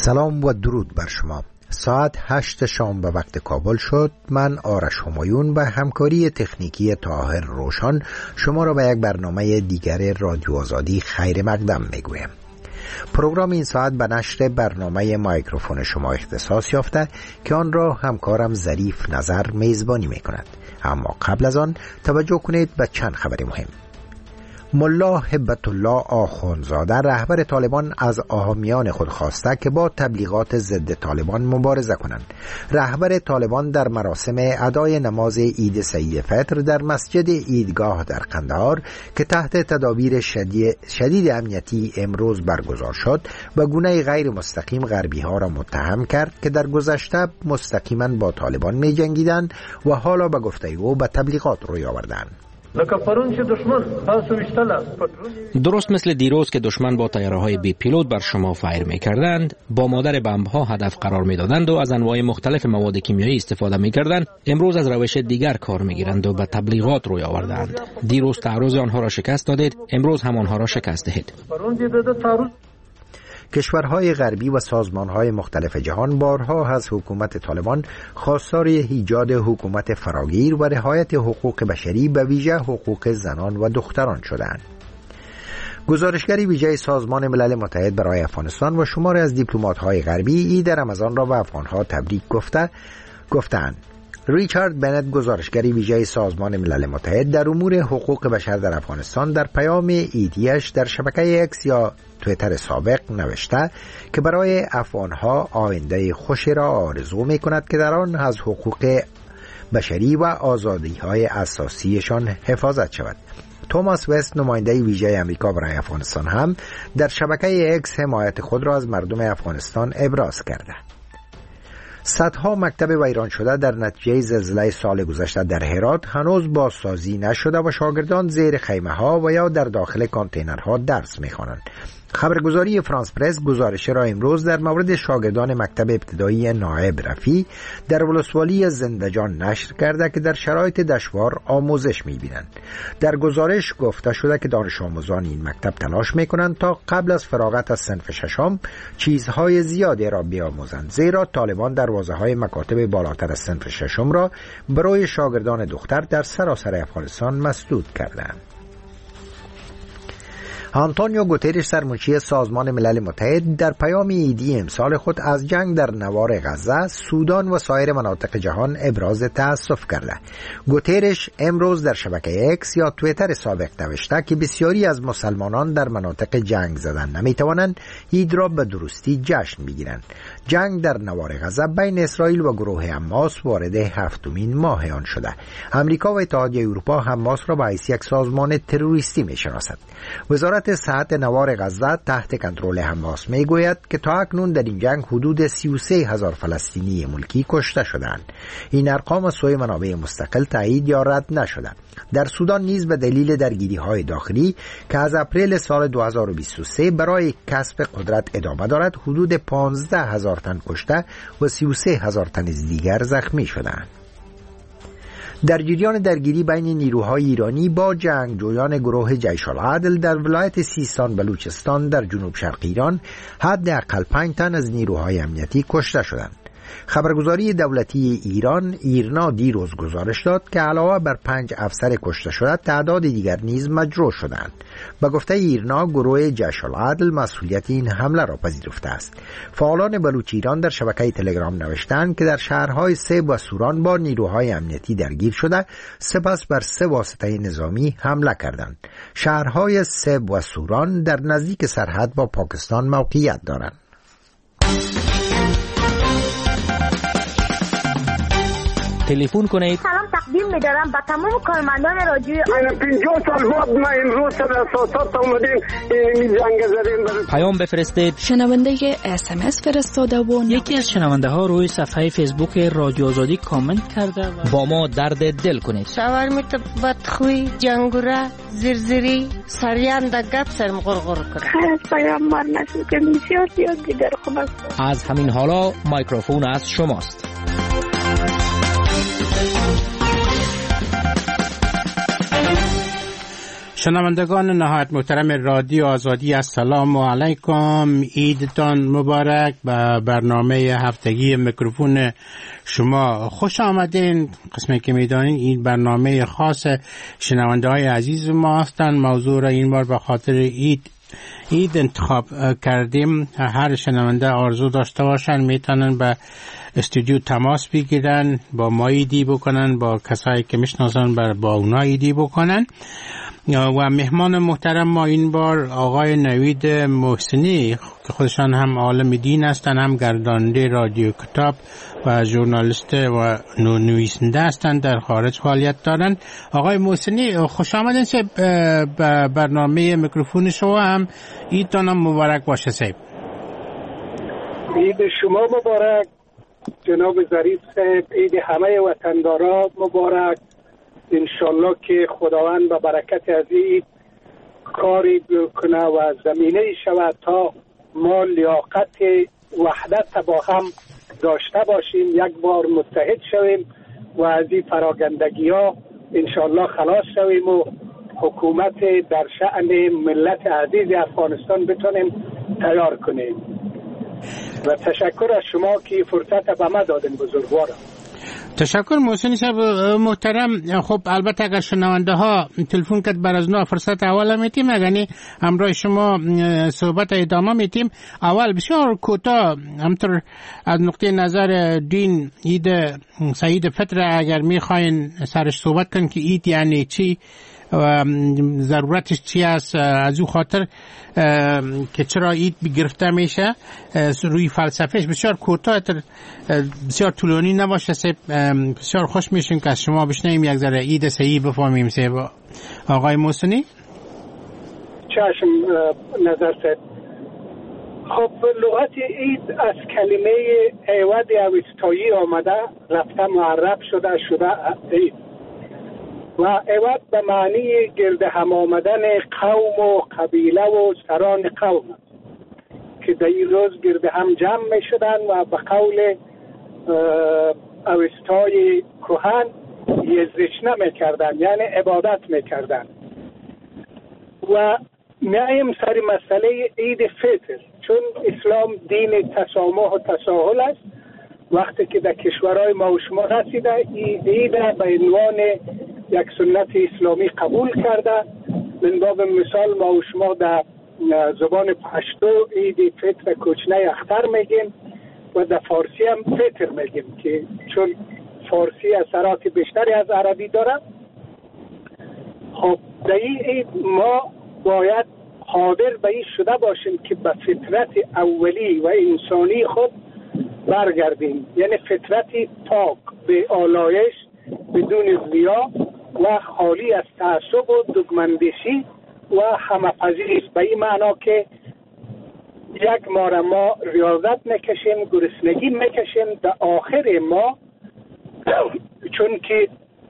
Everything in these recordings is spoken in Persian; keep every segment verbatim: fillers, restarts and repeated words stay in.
سلام و درود بر شما. ساعت هشت شام به وقت کابل شد. من آرش همایون به همکاری تکنیکی طاهر روشن شما را به یک برنامه دیگر رادیو آزادی خیر مقدم میگویم. پروگرام این ساعت به نشر برنامه مایکروفون شما اختصاص یافته که آن را همکارم ظریف نظر میزبانی میکند. اما قبل از آن توجه کنید به چند خبر مهم. ملا هبت الله آخوندزاده رهبر طالبان از حامیان خود خواسته که با تبلیغات ضد طالبان مبارزه کنند. رهبر طالبان در مراسم ادای نماز عید سعید فطر در مسجد عیدگاه در قندهار که تحت تدابیر شدید, شدید امنیتی امروز برگزار شد به گونه غیر مستقیم غربی ها را متهم کرد که در گذشته مستقیما با طالبان می جنگیدند و حالا به گفته او به تبلیغات روی آوردند. درست مثل دیروز که دشمن با طیاره‌های بی پیلوت بر شما فایر می‌کردند، با مادر بمب‌ها هدف قرار می‌دادند و از انواع مختلف مواد کیمیایی استفاده می‌کردند، امروز از روش دیگر کار می‌گیرند و به تبلیغات روی آوردند. دیروز تعرض آنها را شکست دادید، امروز هم آنها را شکست دهید. کشورهای غربی و سازمانهای مختلف جهان بارها از حکومت طالبان خواستار ایجاد حکومت فراگیر و رعایت حقوق بشری به ویژه حقوق زنان و دختران شدند. گزارشگری ویژه سازمان ملل متحد برای افغانستان و شماری از دیپلمات‌های غربی عید رمضان را به افغان‌ها تبریک گفته گفتند. ریچارد بنت گزارشگری ویژه سازمان ملل متحد در امور حقوق بشر در افغانستان در پیام ایدیش در شبکه اکس یا تویتر سابق نوشته که برای افغانها آینده خوشی را آرزو می کند که در آن از حقوق بشری و آزادی‌های اساسیشان حفاظت شود. توماس وست نماینده ویژه امریکا برای افغانستان هم در شبکه اکس حمایت خود را از مردم افغانستان ابراز کرده. صدها مکتب ویران شده در نتیجه زلزله سال گذشته در هرات هنوز بازسازی نشده و شاگردان زیر خیمه ها و یا در داخل کانتینرها درس می‌خوانند. خبرگزاری فرانس پرس گزارش را امروز در مورد شاگردان مکتب ابتدایی نایب رفی در ولسوالی زندجان نشر کرده که در شرایط دشوار آموزش می‌بینند. در گزارش گفته شده که دانش آموزان این مکتب تلاش می‌کنند تا قبل از فراغت از صنف ششم چیزهای زیادی را بیاموزند، زیرا طالبان دروازه‌های مکاتب بالاتر از صنف ششم را برای شاگردان دختر در سراسر افغانستان مسدود کردند. آنتونیو گوترش سرمنشی سازمان ملل متحد در پیام عیدی امسال خود از جنگ در نوار غزه، سودان و سایر مناطق جهان ابراز تأسف کرده. گوترش امروز در شبکه اکس یا تویتر سابق نوشته که بسیاری از مسلمانان در مناطق جنگ زدن نمیتوانند عید را به درستی جشن بگیرند. جنگ در نوار غزه بین اسرائیل و گروه حماس وارد هفتمین ماه آن شده. امریکا و اتحادیه اروپا حماس را به حیث یک سازمان تروریستی میشناسد. وزارت صحت نوار غزه تحت کنترل حماس میگوید که تا اکنون در این جنگ حدود سی و سه هزار فلسطینی ملکی کشته شدند. این ارقام از سوی منابع مستقل تایید یا رد نشده. در سودان نیز به دلیل درگیری‌های داخلی که از اپریل سال دو هزار و بیست و سه برای کسب قدرت ادامه دارد، حدود پانزده هزار تن کشته و سی و سه هزار تن دیگر زخمی شدند. در جریان درگیری بین نیروهای ایرانی با جنگجویان گروه جیش العدل در ولایت سیستان بلوچستان در جنوب شرق ایران حداقل پنج تن از نیروهای امنیتی کشته شدند. خبرگزاری دولتی ایران ایرنا دیروز گزارش داد که علاوه بر پنج افسر کشته شده تعداد دیگر نیز مجروح شدند. به گفته ایرنا گروه جیش العدل مسئولیت این حمله را پذیرفته است. فعالان بلوچ ایران در شبکه تلگرام نوشتند که در شهرهای سیب و سوران با نیروهای امنیتی درگیر شده، سپس بر سه واسطه نظامی حمله کردند. شهرهای سیب و سوران در نزدیک سرحد با پاکستان موقعیت دارند. تلفن کنید. سلام تقدیم می‌دارم به تمام کارمندان رادیو آزادی. پنجاه سال بعد ما امروز در اساسات اومدیم این جنگ زدیم. پیام بفرستید. شنونده اس ام اس فرستاده و یکی از شنونده ها روی صفحه فیسبوک رادیو آزادی کامنت کرده و با ما درد دل کنید. شاورمیت بدخوی، جنگوره، زرزری، سریان در گپ سرم غرغر کنه. خیلی پیام مار نشون که بسیار زیاد دیگر خوب است. از همین حالا میکروفون از شماست. شنوندگان نهایت محترم رادیو آزادی، السلام علیکم، عیدتان مبارک. به برنامه هفتگی میکروفون شما خوش آمدین. قسمی که میدانین این برنامه خاص شنونده های عزیز ما هستند. موضوع را این بار به خاطر عید عید انتخاب کردیم. هر شنونده آرزو داشته باشن میتونن به استودیو تماس بگیرن، با ما ایدی بکنن، با کسایی که میشناسن با اونا ایدی بکنن. و مهمان محترم ما این بار آقای نوید محسنی که خودشان هم عالم دین هستند، هم گرداننده رادیو کتاب و ژورنالیست و نویسنده هستند، در خارج فعالیت دارند. آقای محسنی خوش آمدین. به برنامه میکروفون شما هم عیدتان مبارک باشه. صاحب عید شما مبارک جناب ظریف صاحب، عید همه وطنداران مبارک. انشالله که خداوند با برکت از این کاری کنه و زمینه شود تا ما لیاقت وحدت با هم داشته باشیم، یک بار متحد شویم و از این پراگندگی ها انشالله خلاص شویم و حکومت در شأن ملت عزیز افغانستان بتونیم تیار کنیم. و تشکر از شما که فرصت به ما دادین بزرگوارم. تشکر محسن صاحب محترم. خب البته اگر شنونده ها تلفن کرد بر از نو فرصت اول میتیم، اگر همراه شما صحبت ادامه میتیم. اول بسیار کوتاه همطور از نقطه نظر دین عید سعید فطر اگر میخواین سرش صحبت کن که عید یعنی چی و ضرورتش چی است، از او خاطر که چرا عید گرفته میشه، روی فلسفهش بسیار کوتاه، بسیار طولانی نباشه. بسیار خوش میشیم که از شما بشنویم یک ذره عید صحیح بفهمیم. آقای محسنی. چشم نظر سید. خب لغت عید از کلمه عوض اوستایی آمده، رفته معرب شده شده عید و عوض به معنی گرد هم آمدن قوم و قبیله و سران قوم که در این روز گرد هم جمع می شدن و به قول اوستای کهن یزرشنه می کردن، یعنی عبادت می کردن. و میایم سر مسئله عید فطر، چون اسلام دین تسامح و تساهل است. وقتی که در کشورهای ما و شما رسیده این عید به عنوان یک سنت اسلامی قبول کرده. من باب مثال ما و شما در زبان پشتو عید فطر کوچنه اختر میگیم و در فارسی هم فطر میگیم که چون فارسی اثرات بیشتری از عربی داره. خب در این عید ما باید حاضر به این شده باشیم که به فطرت اولی و انسانی خود برگردیم، یعنی فطرتی پاک به آلایش بدون ریا و خالی از تعصب و دگمندشی و همه‌پذیری. به این معنا که یک ماه ما ریاضت میکشیم، گرسنگی میکشیم، در آخر ما چون که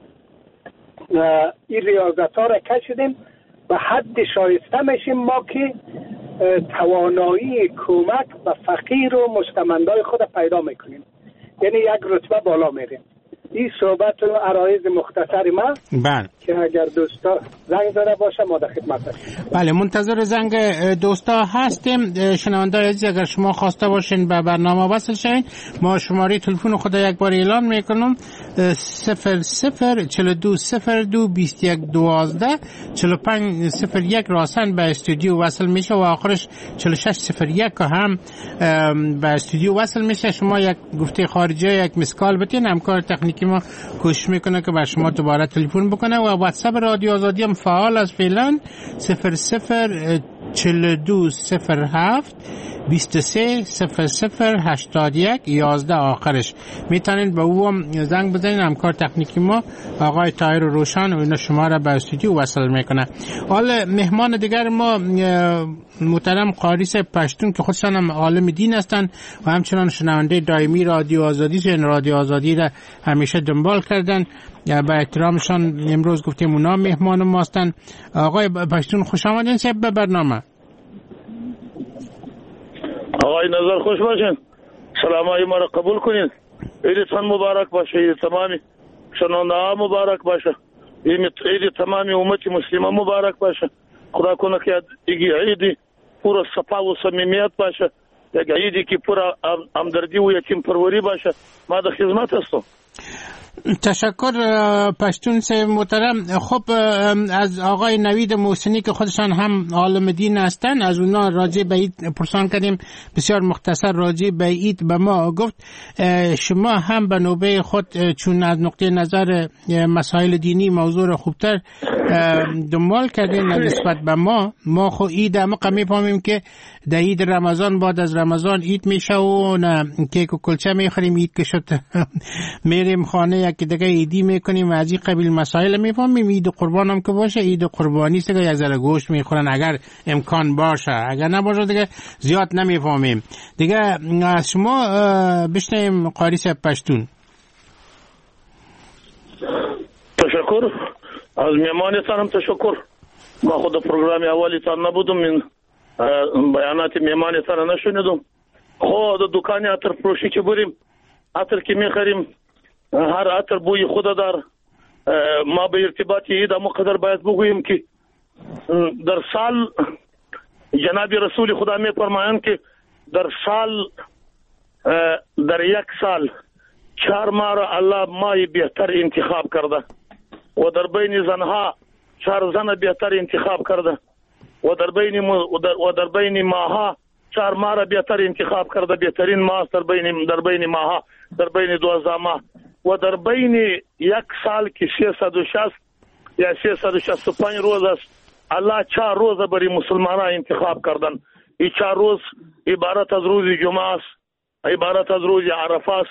این ریاضت ها را کشیدیم به حد شایسته میشیم ما که توانایی کمک به فقیر و مستمندای خود پیدا میکنیم، یعنی یک رتبه بالا میریم. این صحبت و عرایض مختصر من بله که اگر دوستا زنگ زده باشه ما در خدمت هستیم. بله منتظر زنگ دوستا هستیم. شنونده عزیز اگر شما خواسته باشین به برنامه وصل شین، ما شماره تلفن خود یک بار اعلان میکنم: صفر صفر چهل دو صفر دو بیست یک دوازده چهل و پنج صفر یک راسن به استودیو وصل میشه و آخرش چهل و شش صفر یک هم به استودیو وصل میشه. شما یک گفته خارجی یک مسکال بتین، همکار تکنیکی ما کوشش میکنه که بر شما دوباره تلفن بکنه و واتساپ رادیو آزادی هم فعال است فعلا: صفر صفر چهل دو صفر هفت بیست و سه صفر صفر هشتاد یک یازده آخرش. میتونید به او هم زنگ بزنید، همکار تکنیکی ما آقای طاهر روشن و اینا شما را به استودیو وصل میکنه. حالا مهمان دیگر ما محترم قاریس پشتون که خودشان هم عالم دین هستند و همچنان شنونده دائمی رادیو آزادی است، یعنی رادیو آزادی را همیشه دنبال کردن. با احترامشان امروز گفتیم اونا مهمان ما هستند. آقای پشتون خوش آمدین صاحب به برنامه. آقای نظر خوش باشین، سلامای ما را قبول کنین. عیدتان مبارک باشه، عید تمامی شنونده ها مبارک باشه. عید تمام امت مسلمه مبارک باشه. خدا کنه که دیگه عید پورا صفا و صمیمیت باشه، یک عیدی که پورا همدردی و یتیم پروری باشه. ما در خدمت هستم. تشکر پشتون صاحب محترم. خب از آقای نوید محسنی که خودشان هم عالم دین هستن، از اونا راجع به عید پرسان کردیم، بسیار مختصر راجع به عید به ما گفت. شما هم به نوبه خود چون از نقطه نظر مسائل دینی موضوع را خوبتر دنبال کردین نسبت به ما، ما خو عید هم میفهمیم که در عید رمضان بعد از رمضان عید میشه و نه کیک و کلچه میخوریم، عید که شد میریم خانه یکی دیگه عیدی میکنیم و از این قبیل مسائل میفهمیم. عید قربان هم که باشه، عید قربانی است که یک ذره گوشت میخورن اگر امکان باشه، اگر نباشه دیگه زیاد نمیفهمیم دیگه. از شما بشنویم قاری صاحب پشتون. تشکر از میمانتان، هم تشکر. ما خود پروگرام اولیتان نبودم، من بیانات میمانتان نشنیدم. خود دکانی عطر فروشی که بریم، عطر که میخریم هر عطر بوی خود دار. ما به ارتباط عید مقدر باید بگوییم که در سال جناب رسول خدا میفرمایند که در سال در یک سال چهار ماه را الله ماه بهتر انتخاب کرده و در بین زنها چهار زن بهتر انتخاب کرده و در بین و در بین ماها چهار ماه را بهتر انتخاب کرده. بهترین ماه در بین در بین ماها در بین دوازده ماه و در بین یک سال که سیصد و شصت یا سیصد و شصت و پنج روز است، الله چهار روز برای مسلمانان انتخاب کردن. این چهار روز عبارت از روز جمعه است، عبارت از روز عرفه است،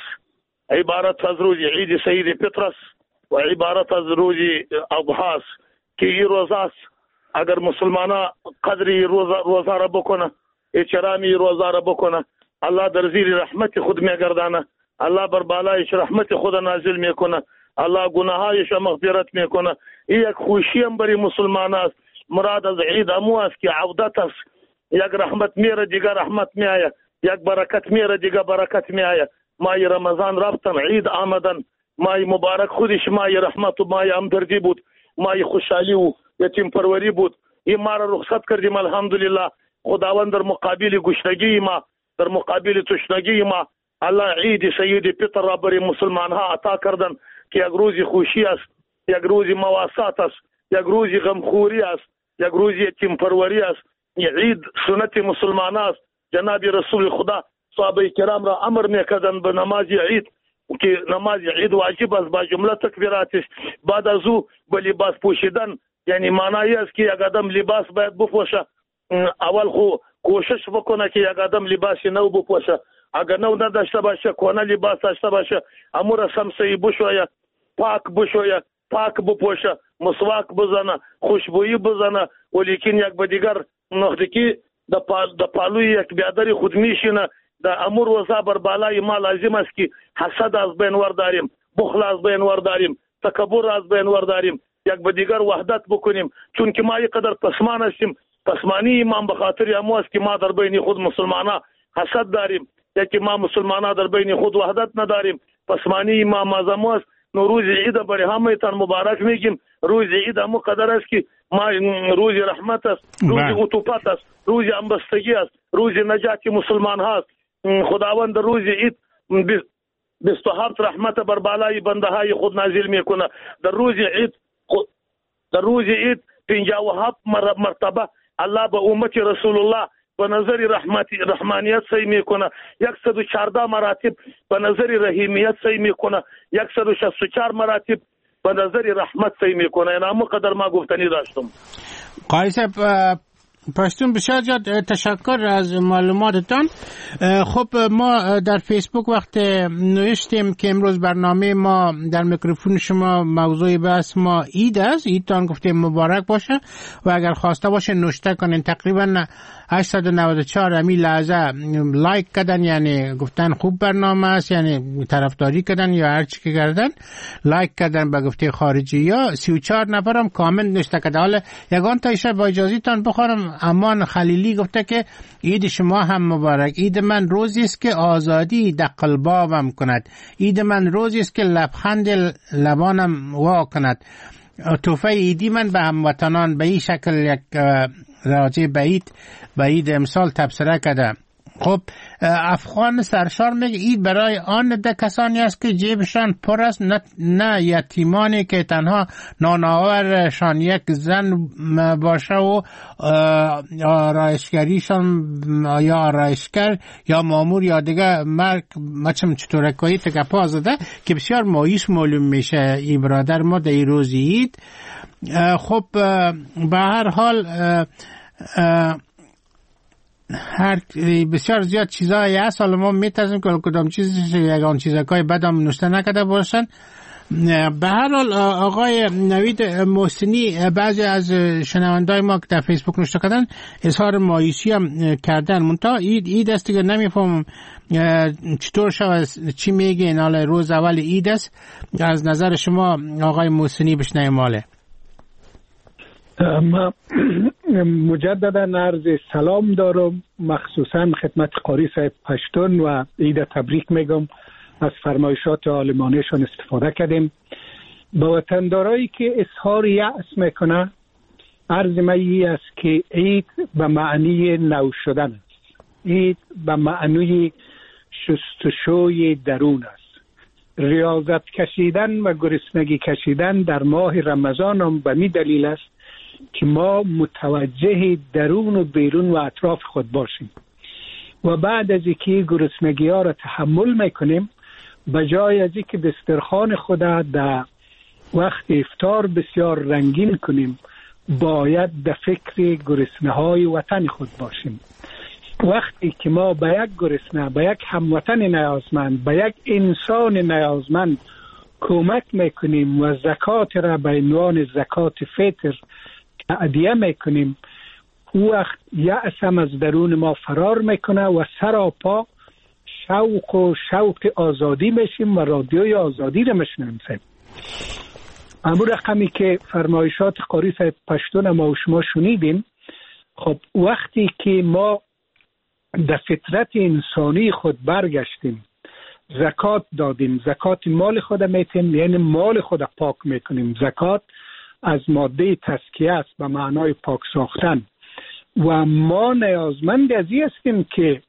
عبارت از روز عید سید فطر است و عبارت از روز اضحی است که این روز است. اگر مسلمانان قدری روزه را بکنه، احترامی روزه را بکنه، الله در زیر رحمت خود میگردانه، الله بر بالایش رحمت خود نازل میکنه، الله گناهایش مغفرت میکنه. این یک خوشی هم برای مسلمان است. مراد از عید امو است که عودت است، یک رحمت میره دیگه رحمت میآید، یک برکت میره دیگه برکت میآید. ماه رمضان رفتن، عید آمدن، ماه مبارک خودش ماه رحمت و ماه همدردی بود، ماه خوشحالی و یتیم پروری بود. این ما را رخصت کردیم الحمدلله. خداوند در مقابل گشنگی ما، در مقابل تشنگی ما، الله عید سید فطر را برای مسلمان ها عطا کردن که یک روز خوشی است، یک روز مواسات است، یک روز غمخوری است، یک روز یتیم پروری است. عید سنت مسلمان است. جناب رسول خدا صحابه کرام را امر میکردن به نماز عید که نماز عید واجب است با جمله تکبیراتش. بعد از او به لباس پوشیدن، یعنی معنی است که یک آدم لباس باید بپوشه. اول خو کوشش بکنه که یک آدم لباس نو بپوشه، اگر نو نداشته باشه کهنه لباس داشته باشه، امو رسم صحیح بشویه، پاک بشویه، پاک بپوشه، مسواک بزنه، خوشبویی بزنه. ولیکن یک به دیگر وقتی که د پالوی یک بیادری خود میشینه، در امور وضع بر بالای ما لازم است که حسد از بین ورداریم، بخل از بین ورداریم، تکبر از بین ورداریم، یک به دیگر وحدت بکنیم. چون که ما یک قدر پسمان هستیم، پسمانی ایمان به خاطر امو است که ما در بین خود مسلمانان حسد داریم، یا که ما مسلمانان در بین خود وحدت نداریم. پسمانی ایمان معظم است. نو روز عید برای همه تان مبارک میگیم. روز عید همو قدر است که ما روز رحمت است، روز عطوفت است، روز همبستگی است، روز نجات مسلمان هاست. خداوند روز عید بیست و هفت رحمت بر بالای بنده های خود نازل میکنه. در روز عید در روز عید پنجاه و هفت مرتبه الله به امت رسول الله به نظر رحمتی رحمانیت صحیح میکنه. صد و چهارده مراتب به نظر رحیمیت صحیح میکنه. صد و شصت و چهار مراتب به نظر رحمت صحیح میکنه. این همه قدر ما گفتنی داشتم. قاری صاحب پشتون بسیار زیاد تشکر از معلوماتتان. خب ما در فیسبوک وقت نوشتیم که امروز برنامه ما در میکروفون شما موضوع بحث ما عید است، عیدتان گفتیم مبارک باشه و اگر خواسته باشه نوشته کنین. تقریبا هشتصد و نود و چهار امی لحظه لایک کردن، یعنی گفتن خوب برنامه است، یعنی طرفداری کردن یا هر چی که کردن، لایک کردن به گفته خارجی. یا سی و چهار نفر هم کامنت نوشته کردن. حالا یگان تا ایشه با اجازهتان بخورم. امان خلیلی گفته که عید شما هم مبارک. عید من روزی است که آزادی در قلبم کند. عید من روزی است که لبخند لبانم وا کند. تحفه ایدی من به هموطنان به این شکل یک راجع به عید به عید امسال تبصره کرده. خب افغان سرشار میگه اید برای آن ده کسانی است که جیبشان پر است، نه, نه یتیمانی که تنها نانآورشان یک زن باشه و آرایشگریشان یا آرایشگر یا مامور یا دیگه مرگ مچم چطوره که تکپا زده که بسیار مایوس معلوم میشه این برادر ما در این روز عید. خب به هر حال هر بسیار زیاد چیزایی هست، حالا ما میترسیم که کدام چیزی یگان چیزای بدم نوشته نکرده باشن. به هر حال آقای نوید محسنی بعضی از شنوندای ما که در فیسبوک نوشته کردن اظهار مایوسی هم کردن، منتها عید عید است که نمیفهم چطور شود چی میگین. حالا روز اول عید است، از نظر شما آقای محسنی بشنویم. ماله ما مجددا عرض سلام دارم، مخصوصا خدمت قاری صاحب پشتون و عید تبریک میگم. از فرمایشات عالمانهشان استفاده کردیم. با وطندارایی که اظهار یأس میکنه عرض می است که عید به معنی نو شدن است، عید به معنی شستشوی درون است. ریاضت کشیدن و گرسنگی کشیدن در ماه رمضان هم به می دلیل است که ما متوجه درون و بیرون و اطراف خود باشیم و بعد از اینکه گرسنگی ها را تحمل میکنیم، بجای از اینکه دسترخوان خود در وقت افطار بسیار رنگین کنیم، باید در فکر گرسنه های وطن خود باشیم. وقتی که ما به یک گرسنه، به یک هموطن نیازمند، به یک انسان نیازمند کمک میکنیم و زکات را به عنوان زکات فطر تعدیه میکنیم، او وقت یأس هم از درون ما فرار میکنه و سراپا شوق و شوق آزادی میشیم و رادیوی آزادی رو میشنیم. امور رقمی که فرمایشات قاری صاحب پشتون ما و شما شنیدیم، خب وقتی که ما در فطرت انسانی خود برگشتیم، زکات دادیم، زکات مال خود میتیم، یعنی مال خود پاک میکنیم. زکات از ماده تزکیه است به معنای پاک ساختن و ما نیازمند از این هستیم که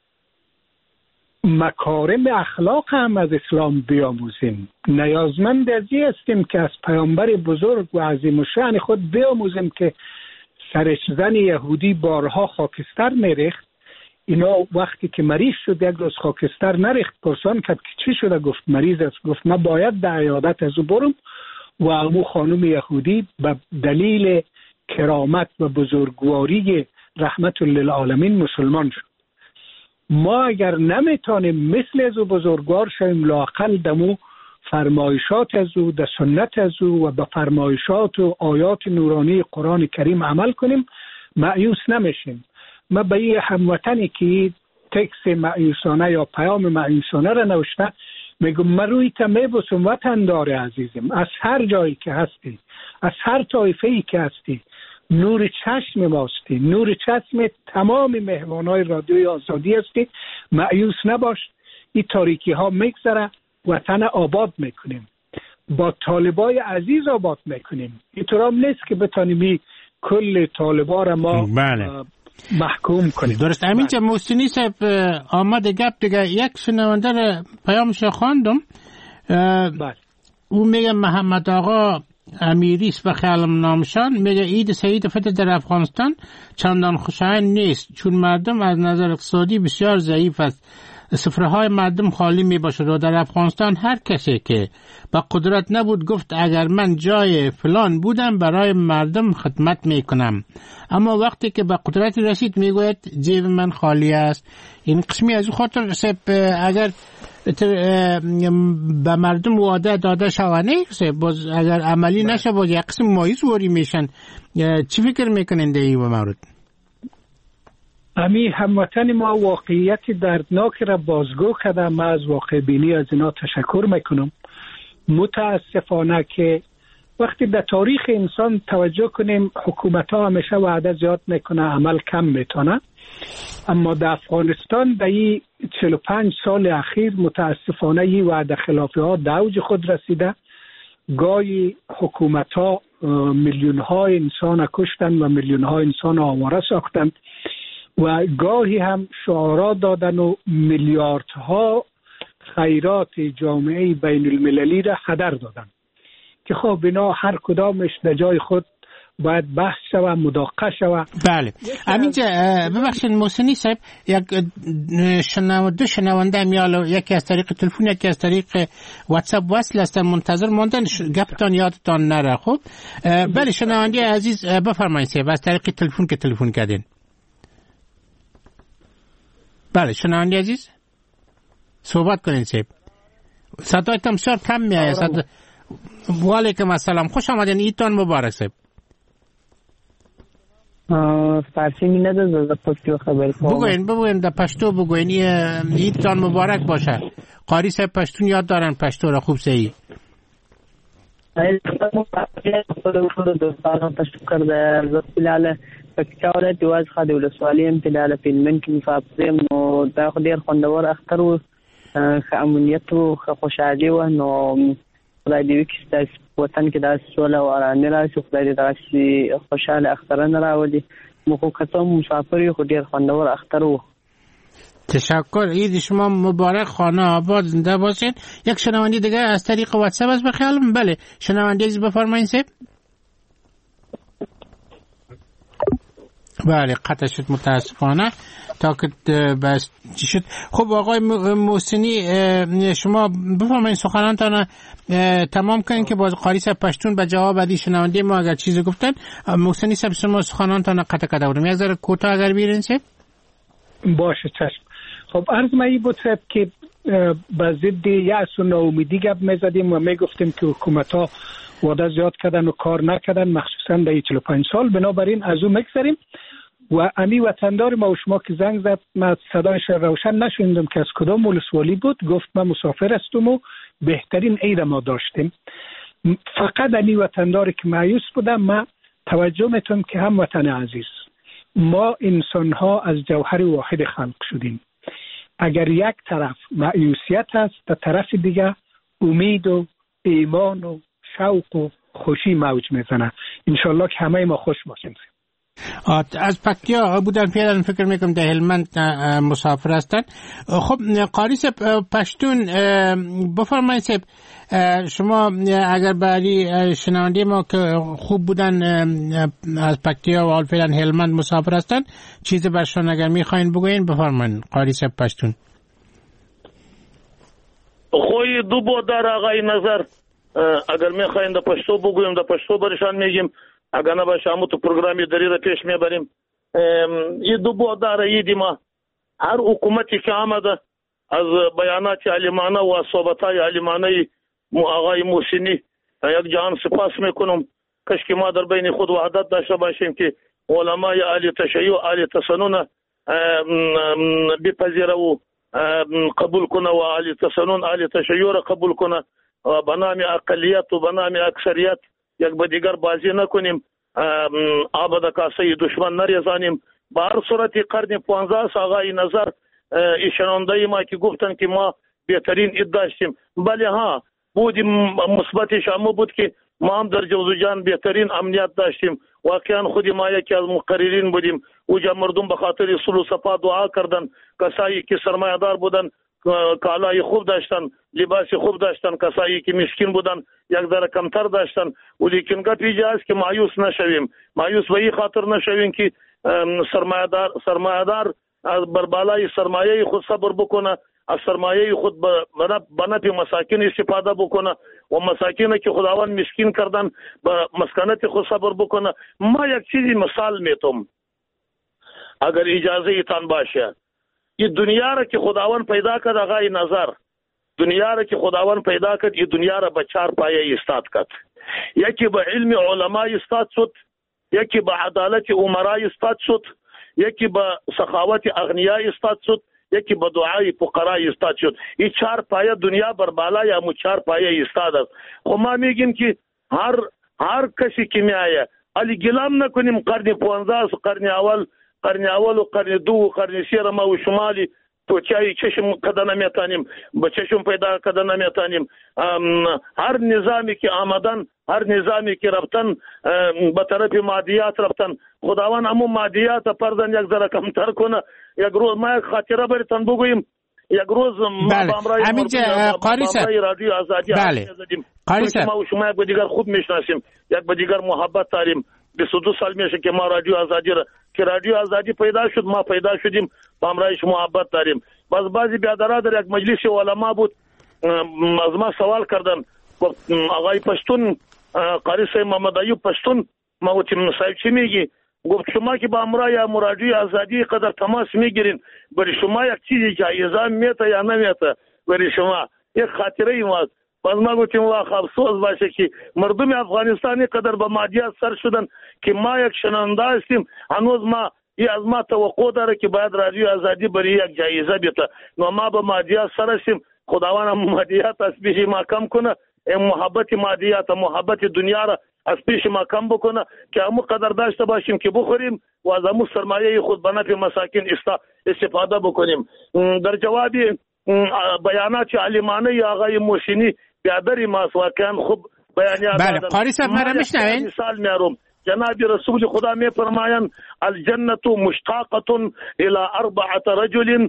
مکارم اخلاق هم از اسلام بیاموزیم. نیازمند از این هستیم که از پیامبر بزرگ و عظیم الشأن خود بیاموزیم که سرش زن یهودی بارها خاکستر میریخت، اینا وقتی که مریض شد یک روز خاکستر نریخت، پرسان کرد که چی شده؟ گفت مریض است. گفت من باید در عیادت از او برم و امو خانم یهودی به دلیل کرامت و بزرگواری رحمت للعالمین مسلمان شد. ما اگر نمیتونیم مثل از او بزرگوار شویم، لااقل دمو فرمایشات از او، در سنت از او و به فرمایشات و آیات نورانی قرآن کریم عمل کنیم، مایوس نمیشیم. ما به این هموطنی که تکس مایوسانه یا پیام مایوسانه را نوشته میگم من روی تا میبوسم وطن داره عزیزم، از هر جایی که هستی، از هر طایفه‌ای که هستی، نور چشم ماستی، نور چشم تمام مهمانای رادیوی آزادی هستی. مایوس نباش، این تاریکی ها میگذره، وطن آباد میکنیم، با طالبای عزیز آباد میکنیم. اینطور هم نیست که بتانیم کل طالبا را ما بله. محکوم کنیم. درست. همین که محسنی صاحب آمده گپ دیگه، یک شنونده را پیامش خواندم، بله. او میگه محمد آقا امیریس و خیالم نامشان، میگه عید سعید فطر در افغانستان چندان خوشایند نیست چون مردم از نظر اقتصادی بسیار ضعیف است، سفره‌های مردم خالی می باشد و در افغانستان هر کسی که با قدرت نبود گفت اگر من جای فلان بودم برای مردم خدمت می کنم، اما وقتی که به قدرت رسید می گوید جیب من خالی است. این قسمی از خاطر سب اگر به مردم وعده داده شوانه باز اگر عملی نشه باز یک قسم مایوس وری میشن. چی فکر میکنین در این مورد؟ امی هموطن ما واقعیت دردناک را بازگو کرده. من از واقع بینی از اینا تشکر میکنم. متاسفانه که وقتی در تاریخ انسان توجه کنیم، حکومت ها همیشه وعده زیاد میکنه، عمل کم میتونه، اما در افغانستان در این چهل و پنج سال اخیر متاسفانه این وعده خلافی ها در اوج خود رسیده گاهی حکومت ها میلیون های انسان کشتند و میلیون های انسان آواره ساختند و گاهی هم شعارا دادن و میلیاردها خیرات جامعه بین المللی را هدر دادن که خب اینا هر کدامش در جای خود باید بحث شوه مداقه شوه. بله همینجا ببخشید محسنی صاحب، یک شنونده شنونده میال یکی از طریق تلفن یکی از طریق واتساپ وصل هستن، منتظر ماندن گپتان یادتان نره. خب بله شنونده عزیز بفرمایید صاحب از طریق تلفن که تلفن کردین. بله شنونده عزیز صحبت کنین صاحب، صدایتان بسیار کم میایه. صد... و علیکم السلام، خوش آمدین، ایدتان مبارک صاحب. فارسی می ندازه در پشتو خبر کنم. بگوین بگوین در پشتو بگوین ایدتان مبارک باشه. قاری صاحب پشتون یاد دارن، پشتو را خوب سهی. دوستانم پشتو کرده زفیلاله فکر دیواز خواهد ولسوالیم پلاله فیلمن که مفابریم و در خود دیر خوندوار اختر و خامونیت و خوشحالی و نو خدای دیوی که در وطن که در سوله و آرامی راشی، خدای دیوی خوشحال اختران راولی مخوکتان مسافری خود دیر خوندوار اختر و تشکر. عید شما مبارک، خانه آباد، زنده باشین. یک شنونده دیگه از طریق واتساپ است بخیالم. بله شنونده عزیز بفرمایید صاحب. بله قطع شد متاسفانه تا که بس چی شد. خب آقای محسنی شما بفرمایید سخنانتان تمام کنین که باز قاری صاحب پشتون به جواب بدی شنونده ما اگر چیزی گفتن. محسنی صاحب شما سخنانتان قطع قطع بودم یک ذره کوتاه اگر بیرین صاحب. باشه چشم. خب عرض ما این بود صاحب که به ضد یأس و ناامیدی گپ میزدیم و میگفتیم که حکومت ها وعده زیاد کردن و کار نکردن، مخصوصا در چهل و پنج سال. بنابراین از اون میگذریم و امی وطندار ما و شما که زنگ زد من صدایش روشن نشوندم که از کدام ولسوالی بود. گفت من مسافر هستم و بهترین عید ما داشتیم. فقط امی وطنداری که مایوس بودم، من توجه میتونم که هم وطن عزیز ما انسان ها از جوهر واحد خلق شدیم. اگر یک طرف مایوسیت است، در طرف دیگه امید و ایمان و شوق و خوشی موج میزنه. انشالله که همه ما خوش باشیم. از پکتیا بودن پیادن فکر میکنم در هلمند مسافر هستن. خب قاری صاحب پشتون بفرمایید صاحب، شما اگر برای شنونده ما که خوب بودن از پکتیا و حال فعلا هلمند مسافر هستن چیزی برشان اگر میخواین بگوین بفرمایید قاری صاحب پشتون. خوی دو بودار آقای نظر اگر میخواین در پشتو بگویم در پشتو برشان میگیم، اگر نباشه همون تو پروگرامی داری را پیش میبریم. این دو بودار ایدی ما هر حکومتی که آمده از بیانات علیمانه و صحبتهای علیمانه آقای محسنی یک جهان سپاس میکنم. کاش که ما در بین خود وحدت داشته باشیم که علمای اهل تشیع و اهل تسنن بپذیره و قبول کنه و اهل تسنن اهل تشیع را قبول کنه و به نام اقلیت و به نام اکثریت یک به دیگر بازی نکنیم، آب د کاسه دشمن نریزانیم. به هر صورت قرن پانزده آقای نظر ایشاننده ما که گفتن که ما بهترین عید داشتیم، بله ها بودیم، مثبتش هم بود که ما هم در جوزجان بهترین امنیت داشتیم. واقعا خود ما یکی از مقررین بودیم. اوجا مردم به خاطر صلح و صفا دعا کردن. کسایی که سرمایه‌دار بودن کالای خوب داشتن، لباس خوب داشتن. کسایی که مسکین بودن یک ذره کمتر داشتن. ولیکن گپ ایجاست که مایوس نشویم. مایوس به این خاطر نشویم که سرمایه‌دار سرمایه‌دار بر بالای سرمایه خود صبر بکنه، از سرمایه خود به نفع مساکین استفاده بکنه و مساکین که خداوند مسکین کردن به مسکنت خود صبر بکنه. ما یک چیزی مثال میتم اگر اجازه ایتان باشه. این دنیا را که خداوند پیدا کرد آقای نظر، دنیا را که خداوند پیدا کرد این دنیا را به چهار پایه استاد کرد. یکی به علم علماء استاد شد، یکی به عدالت امرا استاد شد، یکی به سخاوت اغنیا استاد شد، یکی به دعای فقرا استاد شد. این چهار پایه دنیا بر بالای همو چهار پایه استاد است. خب ما میگیم که هر هر کسی که میایه علی گلام نکنیم قرن پانزده قرن اول قرن اول و قرن دو و قرن سه ما و شمالی توتیای چشم کده نمیتانیم، به چشم پیدا کده نمیتانیم. هر نظامی که آمدن، هر نظامی که رفتن به طرف مادیات رفتن، خداوند همون مادیات پردن یک ذره کمتر کنه. یک روز ما یک خاطره براتون بگویم. یک روز ما با امرای همینجا قاری صاحب رادیو آزادی بله قاری صاحب ما و شما یک به دیگر خوب میشناسیم، یک به دیگر محبت داریم. بیست و دو سال میشه که ما رادیو آزادی را که رادیو آزادی پیدا شد، ما پیدا شدیم، با امرایش محبت داریم. باز بعضی بیادرها در یک مجلس علما بود، از ما سوال کردن، گفت آقای پشتون، قاری صاحب محمد ایوب پشتون، ما گفتیم صاحب چی میگی؟ گفت شما که با امرای رادیو آزادی قدر تماس میگیرین، برای شما یک چیزی جایزه میته یا نمیته؟ برای شما یک خاطره ای ما. باز ما گفتیم واخ افسوس باشه که مردم افغانستانی قدر به مادیات سر شدن که ما یک شنونده هستیم، هنوز ما ای از ما توقع داره که باید رادیو آزادی برای یک جایزه بیته، نو ما به مادیات سر هستیم. خداوند هم مادیات از پیش ما کم کنه، این محبت مادیات، محبت دنیا را از پیش ما کم بکنه که همو قدر داشته باشیم که بخوریم و از همو سرمایه خود به نفع مساکین استفاده بکنیم. در جواب بیانات عالمانه آقای محسنی بیادری ماست، واقعا خوب بیانیه بله قاری صاحب مرا میشنوین؟ مثال میارم، جناب رسول خدا می فرمایند الجنة مشتاقة الى اربعة رجل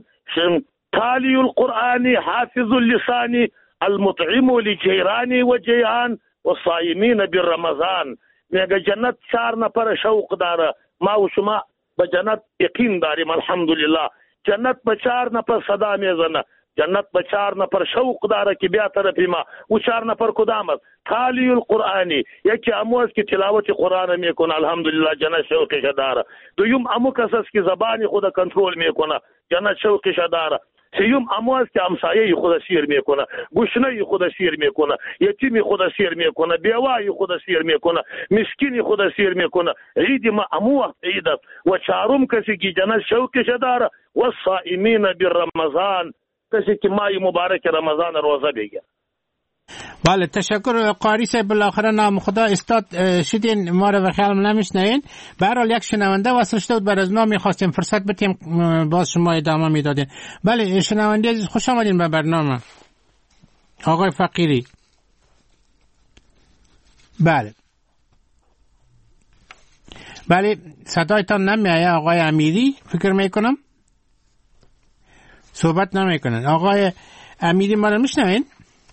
تالي القرآن حافظ اللسان المطعم لجيران وجيعان والصائمين بالرمضان. میگه جنت چهار نفر شوق داره، ما و شما به جنت یقین داریم الحمدلله. جنت به چهار نفر صدا میزنه، جنت به چهار نفر شوق داره که بیا طرف ما. و چهار نفر کدام است؟ تالی القرآنی، یکی امو است که تلاوت قرآن میکنه الحمدلله جنت شوقش داره. دویم امو کس است که زبانی خود کنترل میکنه، جنت شوقش داره. سیوم امو است که همسایه خود سیر میکنه، گشنه خود سیر میکنه، یتیم خود سیر میکنه، بیوای خود سیر میکنه، مسکین خود سیر میکنه. عید ما امو وقت عید است. و چهارم کسی که جنت شوقش داره و الصائمین بالرمضان، کسی که ماه مبارک رمضان روزه بگیره. بله تشکر قاری صاحب. بالاخره نام خدا استاد شدین، ما رو بخیال نمیشنین. به هر حال یک شنونده وصل شده بود، بر از نام میخواستیم فرصت بتیم باز شما ادامه میدادین. بله شنونده عزیز خوش آمدین به برنامه. آقای فقیری بله بله صدایتان نمیایه. آقای امیری فکر میکنم صحبت نمیکنن. آقای امیری ما رو میشنوین؟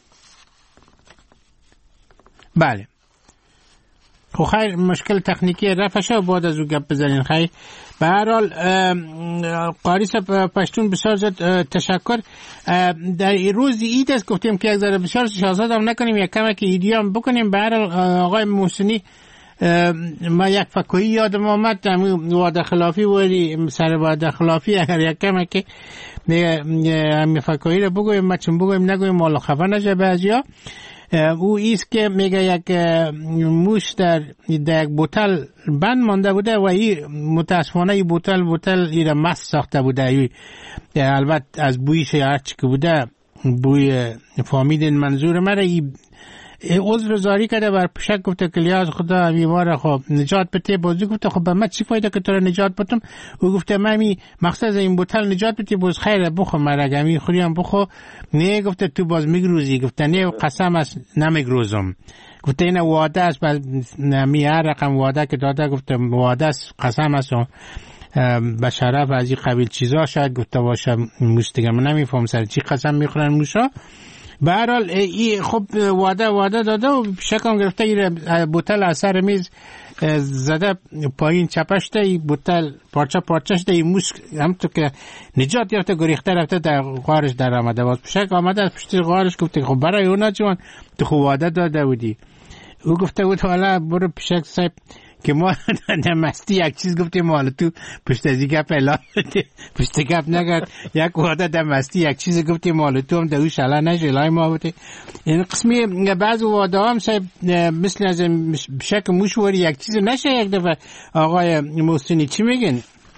بله خب خیر مشکل تکنیکی رفع شد، بعد از او گپ بزنین. خیر به هر حال قاری صاحب پشتون بسیار زیاد تشکر. در این روز عید است گفتیم که یک ذره بسیار شاهزاده هم نکنیم، یک کمک ایدی هم بکنیم. به هر حال آقای محسنی ما یک فکویی یادم آمد، وعده خلافی ولی سر وعده خلافی اگر یک کمک همین فکویی رو بگویم، ما چون بگویم نگویم مالا خفه نشه بعضیا. او ایست که میگه یک موش در در یک بوتل بند مانده بوده و این متاسفانه این بوتل بوتل این مست ساخته بوده. البته از بویش هرچی که بوده بوی فامیدین منظور مرا. این عذر زاری کرده بر پشک گفته که لیاز خدا میواره خب نجات بده. بازی گفته خب به من چی فایده که تو رو نجات بدم؟ او گفته من می مقصد این بوتل نجات بده، باز خیره بخو مرا می خوریم بخو. نه گفته تو باز میگروزی. گفته نه قسم است نمیگروزم. گفته این وعده است، می هر رقم وعده که داده گفته وعده است قسم است به شرف از این قبیل چیزا شاید گفته باشه. مستگم نمیفهم سر چی قسم میخورن موشا. به هر حال خب وعده وعده داده و شکم گرفته این بوتل از سر میز زده پایین چپشته. این بوتل پارچه پارچه شده. این موش همونطور که نجات یافته گریخته رفته در غارش در آمده. باز پشک آمده از پشت غارش گفته خب برای اونا جوان تو خب وعده داده بودی. او گفته بود حالا برو پشک صاحب که ما در مستی یک چیز گفتیم مال تو پشت ازی گپ اعلان بده، پشت گپ نگرد. یک وعده در مستی یک چیز گفتیم مال تو هم دوش حالا نشه لای ما بوده. این قسمی بعض وعده هم صاحب مثل از شک موشوری یک چیز نشه. یک دفعه آقای محسنی چی میگن؟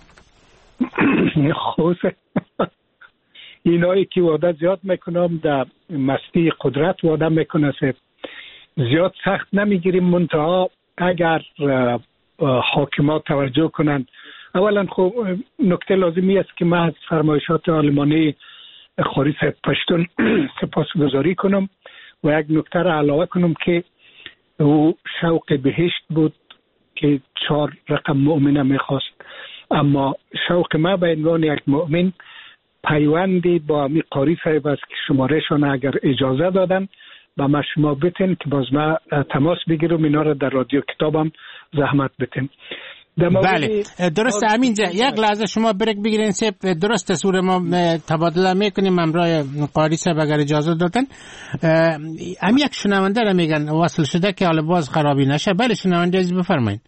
خوصه اینایی که وعده زیاد میکنم در مستی قدرت وعده میکنه صاحب زیاد سخت نمیگیریم. منتها اگر حاکمات توجه کنند اولا خب نکته لازمی است که من از فرمایشات آلمانی خاری صاحب پشتون سپاسگزاری کنم و یک نکته را علاوه کنم که او شوق بهشت بود که چهار رقم مؤمنه میخواست، اما شوق ما به عنوان یک مؤمن پیوندی با امی قاری صاحب است که شمارهشان اگر اجازه دادن با ما شما بتین که باز ما تماس بگیرم اینا را در رادیو کتابم زحمت بتین. بله درست همینجا یک لحظه شما بریک بگیرین سیب، درست تصور ما تبادله میکنیم همراه قاری صاحب اگر اجازه دادن. هم یک شنونده را میگن وصل شده که حالا باز خرابی نشه. بله شنونده از بفرمایید.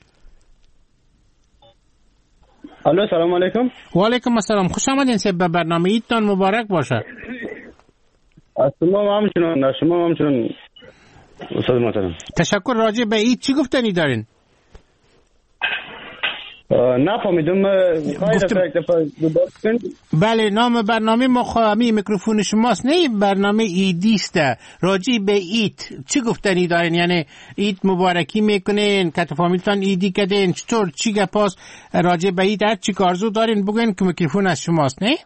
الو سلام علیکم. و علیکم السلام، خوش آمدین سیب به برنامه. عیدتان مبارک باشه. شما هم همچنان، شما هم همچنان استاد محترم. تشکر. راجع به عید چی گفتنی دارین؟ نفهمیدم. بله نام برنامه مخامی میکروفون شماست، نه برنامه ایدی است. راجع به عید چی گفتنی دارین؟ یعنی عید مبارکی میکنین، کت فامیلتان ایدی کردین، چطور چی گپاس راجع به عید؟ هر چی کارزو دارین بگین که میکروفون از شماست. نه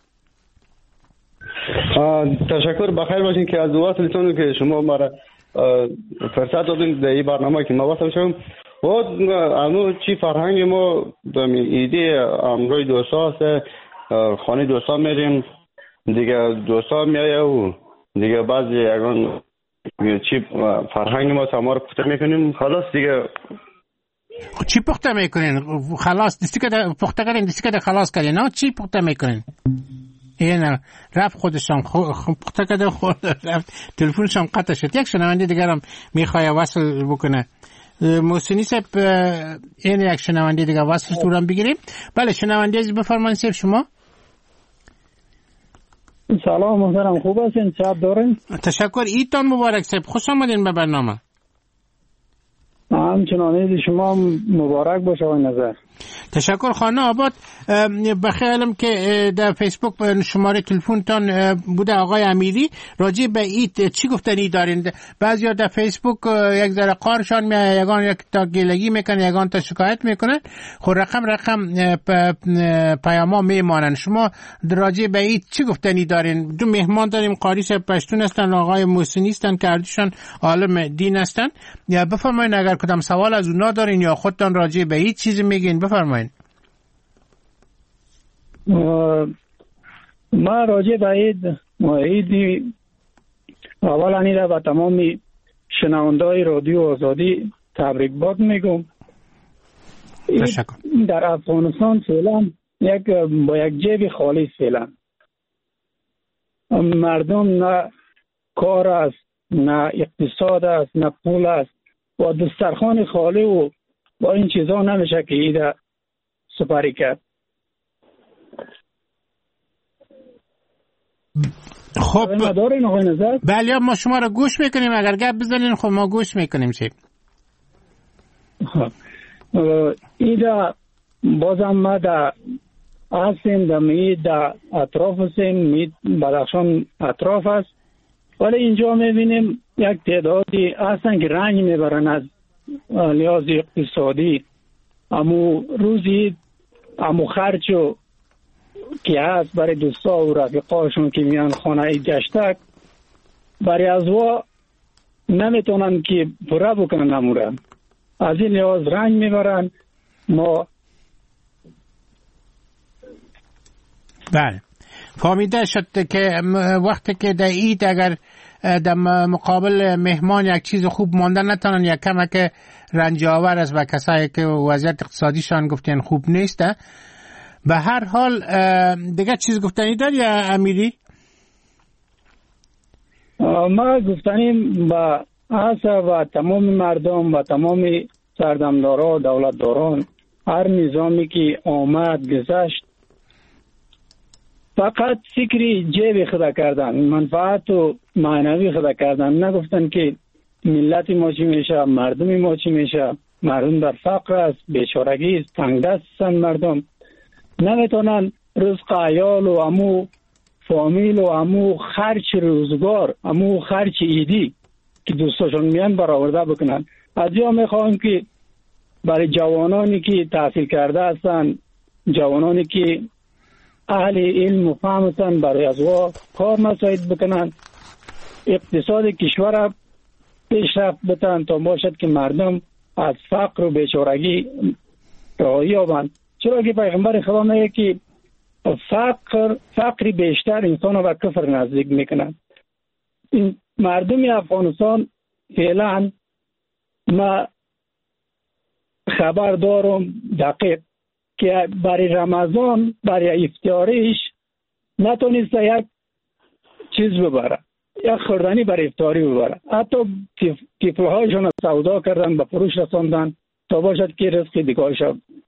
تشکر. بخیر باشین که از وصلتون که شما ما را فرصت دادین در این برنامه که ما وصل شدم. و انو چی فرهنگ ما دمی ایده امروی دوستا است، خانه دوستا میریم دیگه، دوستا میایه و دیگه بعضی یکان چی فرهنگ ما سما رو پخته میکنیم. خلاص دیگه چی پخته میکنین؟ خلاص دستی که پخته کردین، دستی که خلاص کردین، نه چی پخته میکنین؟ این رفت خودشم پخته کرده خود رفت تلفنشم قطع شد. یک شنونده دیگرم میخواه وصل بکنه. محسنی صاحب این یک شنونده دیگه وصل تورم بگیریم. بله شنونده از بفرمایید صاحب شما. سلام محترم، خوب هستین؟ شب دارین؟ تشکر. عیدتان مبارک صاحب، خوش آمدین به برنامه. همچنان عید شما مبارک باشه و نظر. تشکر. خانه آباد، بخیالم که در فیسبوک شماره تلفنتان بوده آقای امیری، راجع به عید چی گفتنی دارین؟ بعضیا در فیسبوک یک ذره قارشان میاد، یگان یک تا گلگی میکنه، یگان تا شکایت میکنه. خب رقم رقم پیاما میمانن. شما راجع به عید چی گفتنی دارین؟ دو مهمان داریم، قاری صاحب پشتون هستن، آقای محسنی هستن که هردوشان عالم دین هستن. یا بفرمایید اگر کدام سوال از اونا دارین یا خودتان راجع به عید چیزی میگین بفرمایید. ما راجع به عید عیدی اولا ایره و تمام شنونده‌های رادیو آزادی تبریک باد میگم. در افغانستان فعلا یک با یک جیب خالی فعلا، مردم نه کار است، نه اقتصاد است، نه پول است و دسترخوان خالی و با این چیزا نمیشه که عید سپری کرد. خب بله ما شما را گوش میکنیم، اگر گپ بزنین خب ما گوش میکنیم. چی ایده بازم ما در هستیم در مید در اطراف هستیم، مید بدخشان اطراف است، ولی اینجا میبینیم یک تعدادی هستن که رنج میبرن از لحاظ اقتصادی. امو روزی امو خرچو که هست برای دوستا و رفیقاشون که میان خانه گشتک برای از وا نمیتونن که پره بکنن امورن، از این لحاظ رنج میبرن. ما بله فهمیده شد که وقتی که در عید اگر در مقابل مهمان یک چیز خوب مانده نتونن یک کمک رنج آور است و کسایی که وضعیت اقتصادیشان گفتین خوب نیسته. به هر حال دیگه چیز گفتنی داری یا امیری؟ ما گفتنیم با اصلا و تمام مردم و تمام سردمدارا و دولتداران، هر نظامی که آمد گذشت فقط فکری جیب خدا کردن، منفعت و معنوی خدا کردن. نگفتن که ملت ما چی میشه، مردم ما چی میشه. مردم در فقر است، بیچارگی است، تنگ دست هستند. مردم نمیتونن رزق عیال و امو فامیل و امو خرچ روزگار، امو خرچ ایدی که دوستاشون میان برآورده بکنن. از یا میخوایم که برای جوانانی که تحصیل کرده هستن جوانانی که اهل علم و فهم هستند برای از وا کار مساعد بکنند، اقتصاد کشور را پیشرفت بدن تا باشد که مردم از فقر و بیچارگی رهایی یابند. چرا که پیغمبر خدا میگه که فقر فقر بیشتر انسان را به کفر نزدیک میکنند. این مردم افغانستان فعلا ما خبر دارم دقیق که برای رمضان برای افطاریش نتونست یک چیز ببره، یک خوردنی برای افطاری ببره. حتی طفل‌هایشون سودا کردن، به فروش رساندن تا باشد که رزق دیگرش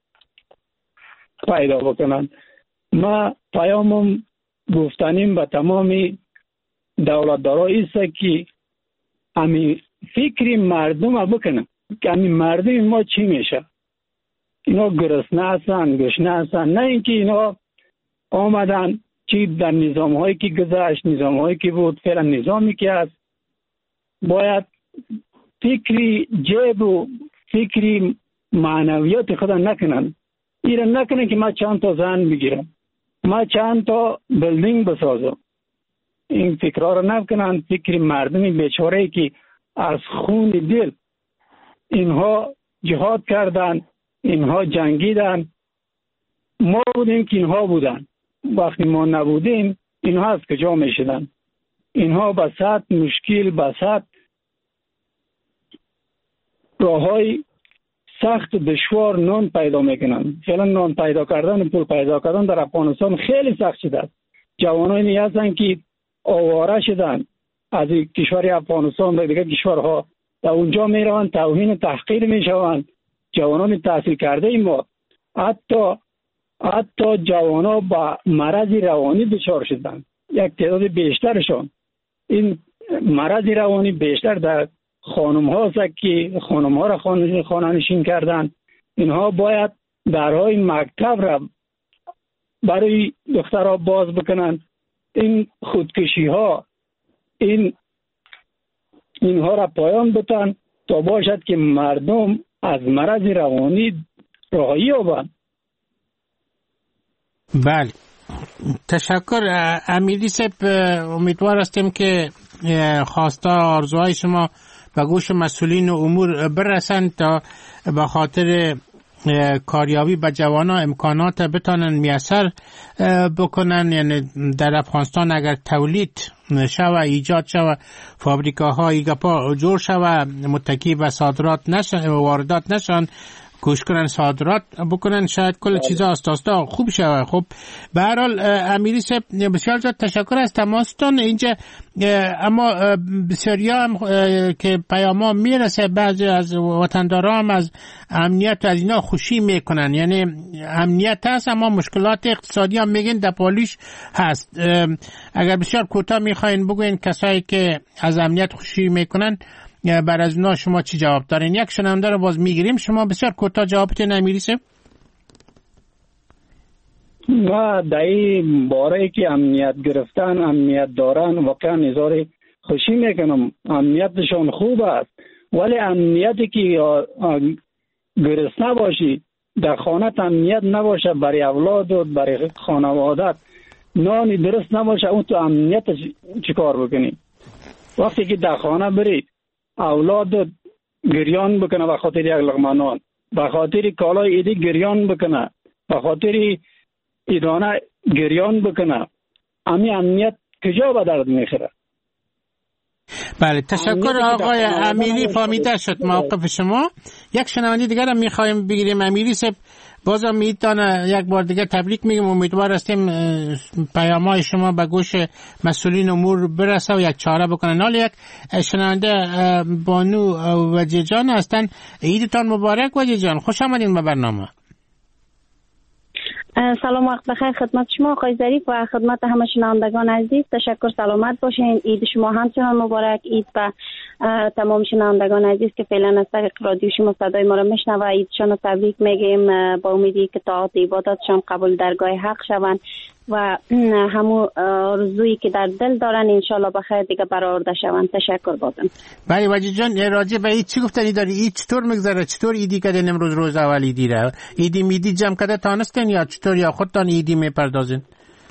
پیدا بکنن. ما پیامم گفتنیم به تمام دولتدارا است که همین فکر مردم را بکنن که همین مردم ما چی میشه. اینا گرسنه هستن، گشنه هستن، نه اینکه اینا آمدن چی در نظام هایی که گذشت، نظام هایی که بود، فعلا نظامی که هست باید فکری جیب و فکری معنویات خدا نکنن. ایران نکنن که ما چند تا زن بگیرم، ما چند تا بلدینگ بسازم. این فکرها رو نکنن. فکر مردمی بیچاره که از خون دل اینها جهاد کردن، اینها جنگیدن، ما بودیم که اینها بودن. وقتی ما نبودیم اینها از کجا میشدن؟ اینها بسط مشکل، بسط راههای سخت دشوار نان پیدا میکنن. فعلا نان پیدا کردن، پول پیدا کردن در افغانستان خیلی سخت شده. جوانانی هستن که آواره شدن از کشور افغانستان به دیگر کشورها، در اونجا میروند توهین و تحقیر میشوند. جوانان تحصیل کرده ای ما حتی حتی جوانا با مرض روانی دچار شدن. یک تعداد بیشترشون این مرض روانی بیشتر در خانم ها هست که خانم ها را خانه نشین کردن. اینها باید درهای مکتب را برای دخترها باز بکنن. این خودکشی ها این اینها را پایان بدن تا باشد که مردم از مرض روانی رهایی یابند. بله، تشکر امیری صاحب. امیدوار هستیم که خواسته آرزوهای شما به گوش مسئولین امور برسند تا به خاطر کاریابی به جوانا امکانات بتانن میسر بکنن. یعنی در افغانستان اگر تولید شوه، ایجاد شوه، فابریکاها ایگپا جور شوه، متکی به صادرات نشن، واردات نشن، کوشش کنن صادرات بکنن، شاید کل چیزا آستاستا خوب شوه. خب به هر حال امیری صاحب بسیار زیاد تشکر از تماستان اینجا. اما بسیاریا هم که پیاما میرسه، بعضی از وطندارا هم از امنیت از اینا خوشی میکنن. یعنی امنیت هست اما مشکلات اقتصادی هم میگن در پالیش هست. اگر بسیار کوتاه میخواین بگوین کسایی که از امنیت خوشی میکنن بر از اونا شما چی جواب دارین؟ یک شنونده رو باز میگیریم، شما بسیار کوتاه جوابتون امیری صاحب. ما در این باره که امنیت گرفتن، امنیت دارن، واقعا نظر خوشی میکنم. امنیتشون خوب است، ولی امنیتی که گرسنه باشی، در خانه امنیت نباشه، برای اولاد و برای خانوادت نانی درست نباشه، اون تو امنیت چیکار بکنی؟ وقتی که در خانه بری اولاد گریان بکنه به خاطر یک لقمه نان، به خاطر کالای ایدی گریان بکنه، به خاطر ایدانه گریان بکنه، امی امنیت کجا به درد میخوره؟ بله، تشکر آقای امیری، فهمیده شد موقف شما. یک شنونده دیگر هم میخوایم بگیریم. امیری صاحب بازم میتونه یک بار دیگه تبریک میگم. امیدوار هستیم پیام‌های شما به گوش مسئولین امور برسه و یک چاره بکنن. حالا یک شنونده بانو وجه جان هستن. عیدتان مبارک وجه جان، خوش آمدین به برنامه. سلام، وقت بخیر خدمت شما آقای ظریف و خدمت همه شنوندگان عزیز. تشکر، سلامت باشین. عید شما همچنان مبارک. عید و تمام شنوندگان عزیز که فعلا از طریق رادیو شما صدای ما را میشنوه، عیدشان رو تبریک میگیم با امیدی که طاعات عباداتشان قبول درگاه حق شوند و همون آرزویی که در دل دارن انشالله بخیر دیگه برآورده شوند. تشکر بازم. بله وجید جان، راجع به عید چی گفتنی داری؟ عید چطور میگذره؟ چطور عیدی کردین امروز روز اول عیدی را؟ عیدی میدی جمع کرده تانستین یا چطور، یا خودتان عیدی میپردازین؟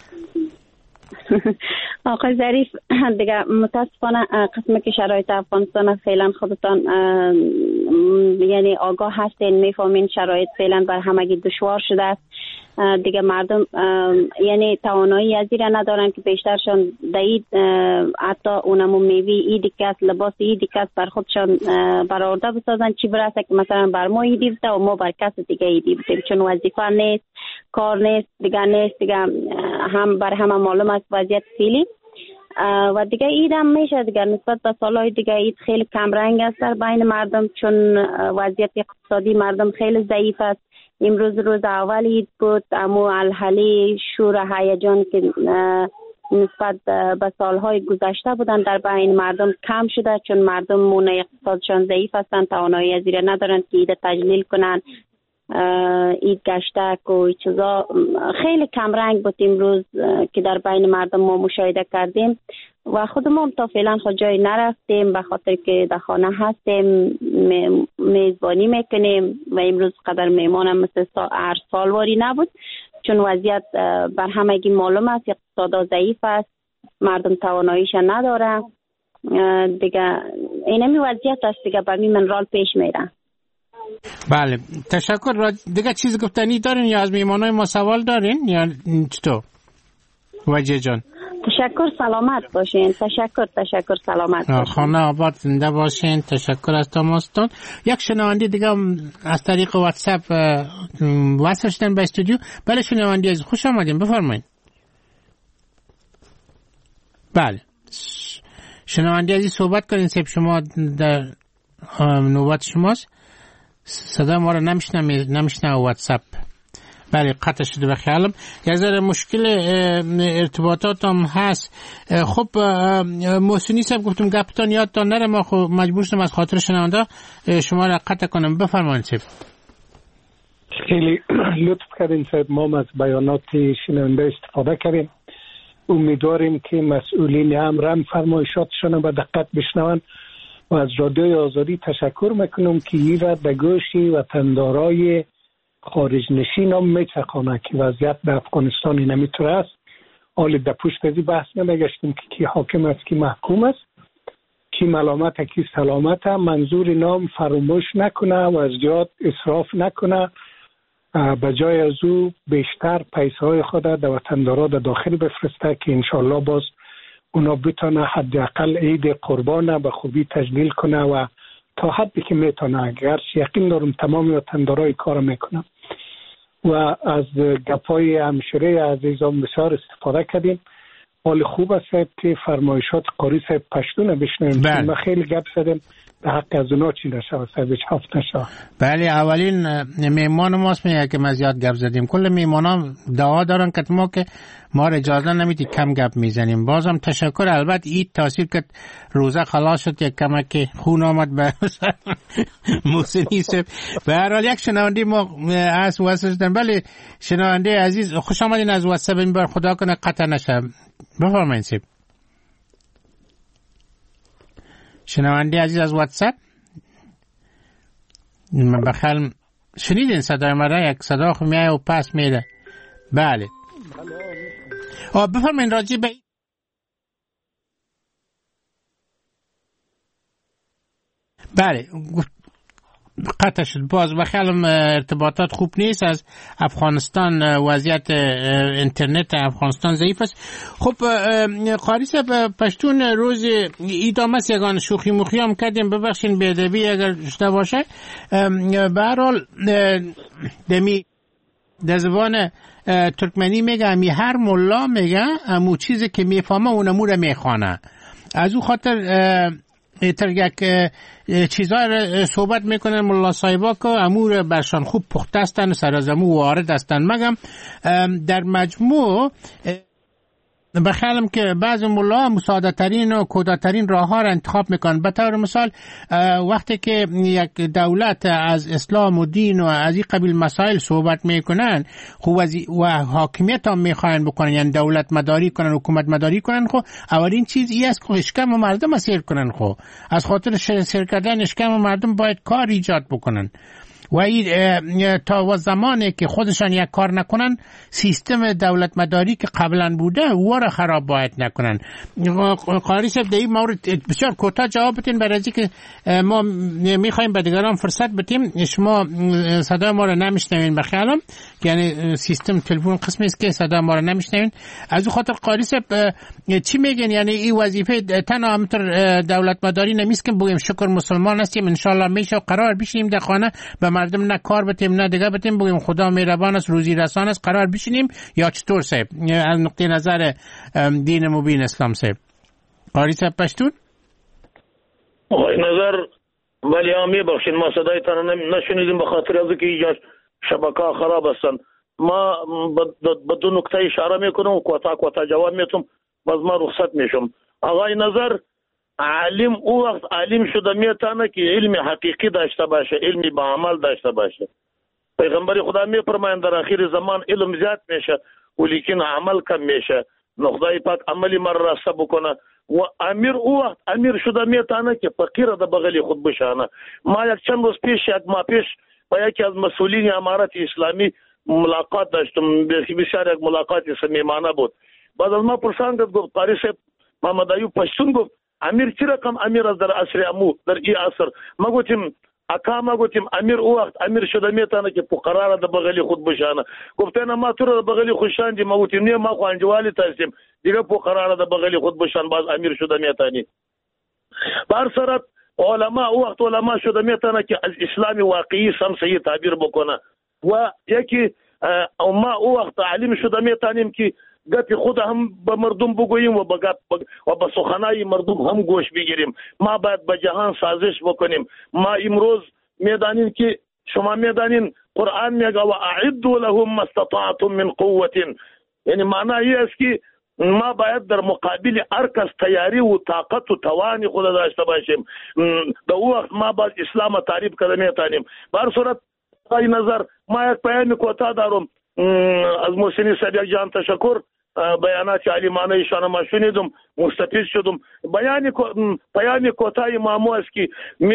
آقای ظریف دیگه متاسفانه قسمی که شرایط افغانستان فعلا خودتان یعنی آگاه هستین، میفهمین شرایط فعلا بر همگی دشوار شده است. دیگه مردم یعنی توانایی از این ندارن که بیشترشان دید حتی اونمو میوی ایدی کس لباس ایدی کس بر خودشان برآورده بسازن، چی برسه که مثلا بر ما ایدی بسته و ما بر کس دیگه ایدی بسیم، چون وظیفه نیست، کار نیست، دیگه نیست، دیگه هم بر همه معلوم است وضعیت فعلی و دیگه عید هم میشه دیگه نسبت به سالهای دیگه عید خیلی کم رنگ است در بین مردم، چون وضعیت اقتصادی مردم خیلی ضعیف است. امروز روز اول عید بود، اما الحلی شور هیجان که نسبت به سالهای گذشته بودن در بین مردم کم شده، چون مردم مونه اقتصادشان ضعیف هستند، توانایی از این ندارند که عید تجلیل کنن، عید گشتک و چیزا خیلی کم رنگ بود امروز که در بین مردم ما مشاهده کردیم و خود ما تا فعلا خود جای نرفتیم به خاطر که در خانه هستیم، میزبانی میکنیم و امروز قدر میمانم مثل هر سالواری نبود، چون وضعیت بر همگی معلوم است، اقتصاد ضعیف است، مردم تواناییش نداره دیگه. اینمی وضعیت است دیگه، بر می منرال پیش میره. بله تشکر. دیگه چیز گفتنی دارین یا از میمانای ما سوال دارین یا چطور وجه جان؟ تشکر، سلامت باشین. تشکر تشکر سلامت باشین. خانه آباد زنده باشین. تشکر از تماستون. یک شنونده دیگه از طریق واتساپ وصل شدن به استودیو. بله شنونده از خوش آمدین، بفرمایید. بله شنونده عزیز صحبت کنین، سب شما در نوبت شماست. صدا ما رو نمیشنم نمیشنم واتساپ. بله قطع شده به خیالم. یه ذره مشکل ارتباطات هم هست. خب محسنی صاحب گفتم گپتان یادتان نره، ما خب مجبور شدم از خاطر شنونده شما را قطع کنم. بفرمایید صاحب. خیلی لطف کردین صاحب، ما از بیانات شنونده استفاده کردیم. امیدواریم که مسئولین امر هم فرمایشاتشون به دقت بشنون و از رادیوی آزادی تشکر میکنم که این را به گوش وطندارای خارج نشین هم میچخانه که وضعیت در افغانستان نمیتونه است. حالی در پشت ازی بحث نمیگشتیم که کی حاکم است کی محکوم است، کی ملامت کی سلامت. منظور نام فراموش نکنه و از جهات اسراف نکنه، به جای از او بیشتر پیسهای خود در وطندارا در داخل بفرسته که انشالله باز اونا بتونه حداقل عید قربان به خوبی تجلیل کنه و تا حدی که میتونه. اگر یقین دارم تمام وطندارای کار میکنه و از گپای همشیره عزیزان بسیار استفاده کردیم. حال خوب است که فرمایشات قاری صاحب پشتون بشنویم. ما خیلی گپ زدیم به حق از اونا چی نشود صاحب هفت نشود. بله اولین میمان ماست میگه که ما زیاد گپ زدیم. کل میمانان دعا دارن که ما که ما را اجازه نمیدی کم گپ میزنیم. بازم تشکر. البته عید تاثیر که روزه خلاص شد یک کمک خون آمد به محسنی صاحب. به هر حال یک شنونده ما از واسه شدن. بله شنونده عزیز خوش آمدین از واتساپ. این بار خدا کنه قطع نشه. بفرمایید صاحب. شنونده عزیز از واتساپ من بخیال شنیدین صدای مرا؟ یک صدا خو میای و پس میره. بله آه بفرمایید راجع به بله قطع شد. باز بخیالم ارتباطات خوب نیست از افغانستان، وضعیت اینترنت افغانستان ضعیف است. خب قاری صاحب پشتون روز عید آمد یگان شوخی مخی هم کردیم، ببخشین بی‌ادبی اگر شده باشه. به هر حال دمی در زبان ترکمنی میگه امی هر ملا میگه امو چیزی که میفهمه اونمو رو میخوانه. از او خاطر تر یک چیزای را صحبت میکنن ملا صاحبا که امور برشان خوب پخته هستن، سر از امو وارد هستن. مگم در مجموع بخیالم که بعض ملا مساعده ترین و کوداترین راه ها را انتخاب میکنن. به طور مثال وقتی که یک دولت از اسلام و دین و از این قبیل مسائل صحبت میکنن خب و حاکمیت هم میخواین بکنن، یعنی دولت مداری کنن، حکومت مداری کنن، خب اولین چیز این است که اشکم مردم سیر کنن. خب از خاطر سیر کردن اشکم مردم باید کار ایجاد بکنن و این تا و زمانی که خودشان یک کار نکنن سیستم دولت مداری که قبلا بوده او را خراب باید نکنن. قاری صاحب در این مورد بسیار کوتاه جواب بدین برای از اینکه ما میخوایم به دیگران فرصت بدیم. شما صدا ما را نمیشنوین بخیالم، یعنی سیستم تلفن قسمی است که صدا ما را نمیشنوین. از اون خاطر قاری صاحب چی میگن؟ یعنی این وظیفه تنها همینطور دولت مداری نمیست که بگیم شکر مسلمان هستیم ان شاء الله میشه قرار بشینیم در خانه به مردم نه کار بتیم نه دیگه بتیم بگیم خدا مهربان است روزی رسان است قرار بشینیم، یا چطور صاحب از نقطه نظر دین مبین اسلام صاحب؟ قاری صاحب پشتون آقای نظر ولی آمی بخشین ما صدایتان نشنیدیم به خاطر از که اینجا شبکه خراب هستن. ما به دو نکته اشاره میکنم و کوتا کوتا جواب میتونم باز ما رخصت میشم. آقای نظر عالم او وقت عالم شده میتونه که علم حقیقی داشته باشه، علمی با عمل داشته باشه. پیغمبر خدا میفرمایند در آخر زمان علم زیاد میشه ولیکن عمل کم میشه. خدای پاک عملی مر راسته بکنه و امیر او وقت امیر شده میتونه که فقیر د بغلی خود بشانه. ما یک چند روز پیش یک ماه پیش با یکی از مسئولین امارت اسلامی ملاقات داشتم، بسیار یک ملاقات صمیمانه بود. بعد از ما پرساندم گفت قاری صاحب محمد ایوب پشتون گفت امیر چی رقم امیر از در عصر امو در این عصر؟ ما گفتیم اکا ما گفتیم امیر او وقت امیر شده میتونه که فقرا را د بغلی خود بشانه. گفتن ما تو را د بغلی خوشان دي. ما گفتیم نه ما خوانجوالی تاسیم دیگه فقرا را د بغلی خود بشان باز امیر شده میتونه. بر صورت علما او وقت علما شده میتونه که از اسلام واقعی سم صحیح تعبیر بکنه و یکی او ما او وقت عالم شده میتونیم که گپی خود هم به مردم بگوییم و به و به سخنای مردم هم گوش بگیریم. ما باید به جهان سازش بکنیم. ما امروز میدانیم که شما میدانین قرآن میگه و اعدوا لهم ما استطعتم من قوة، یعنی معنی است که ما باید در مقابل هر کس تیاری و طاقت و توان خود داشته باشیم. در او وقت ما باید اسلام تعریف کنیم میتونیم. بر صورت ای نظر ما یک پیام کوتاه دارم از محسنی صدیق جان تشکر. بیانات علیمانه ایشان ما شنیدم مستفید شدم. بیان پیام کوتاه مامو است که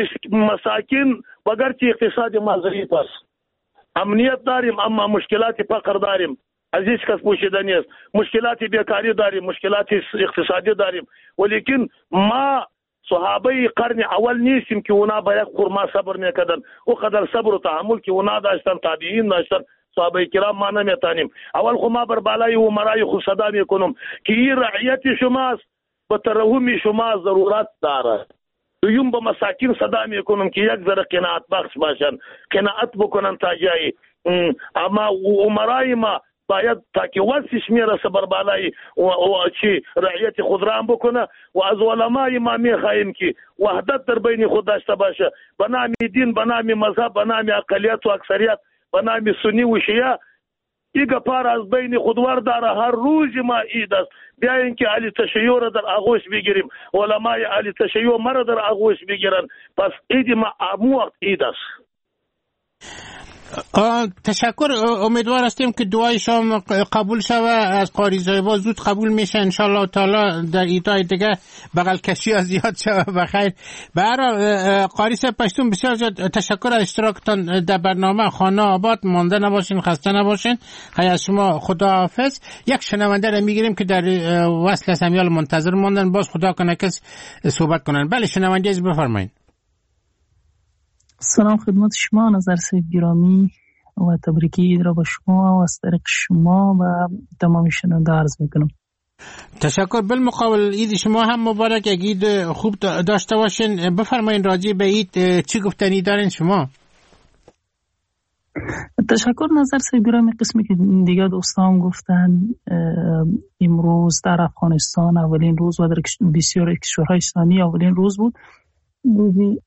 مساکین بگرچه اقتصاد ما ضعیف است، امنیت داریم اما مشکلات فقر داریم، از هیچ کس پوشیده نیست. مشکلات بیکاری داریم، مشکلات اقتصادی داریم، ولیکن ما صحابه قرن اول نیستیم که اونا با یک خرما صبر میکردن. او قدر صبر و تحمل که اونا داشتن، تابعین داشتن، صحابه کرام ما نمیتونیم. اول خو ما بر بالای عمرای خو صدا میکنم که این رعیت شماست، به ترحم شما ضرورت داره. دویم به مساکین صدا میکنم که یک ذره قناعت بخش باشن، قناعت بکنن تا جایی. اما عمرای ما باید تا که وسش میرسه بر بالای و چی رعیت خودران بکنه و از علمای ما میخواهیم که وحدت در بین خود داشته باشه، به نام دین، به نام مذهب، به نام اقلیت و اکثریت، به نام سنی و شیعه. ایگه پار از بین خودوار داره. هر روز ما عید است. بیاین که علی تشیع را در آغوش بگیریم، علمای علی تشیع ما را در آغوش بگیرن. پس عید ما امو وقت عید است. تشکر. امیدوار هستیم که دعای شما قبول شوه از قاری زایبا زود قبول میشه ان شاء الله تعالی. در ایدای دیگه بغل کشی از زیاد شوه بخیر. برای قاری صاحب پشتون بسیار زیاد تشکر از اشتراکتان در برنامه. خانه آباد، مانده نباشین، خسته نباشین. خیلی از شما خداحافظ. یک شنونده را میگیریم که در وصل سمیال منتظر ماندن، باز خدا کنه کس صحبت کنن. بله شنونده از بفرمایید. سلام خدمت شما نظر سید گرامی و تبریکی عید را با شما و از طریق شما و تمام شنونده عرض میکنم. تشکر. بالمقابل عید شما هم مبارک، یک عید خوب داشته باشین. بفرمایین راجع به عید چی گفتنی دارین شما؟ تشکر نظر سید گرامی. قسمی که دیگه دوستان گفتن امروز در افغانستان اولین روز و در بسیار کشورهای اسلامی اولین روز بود. روزی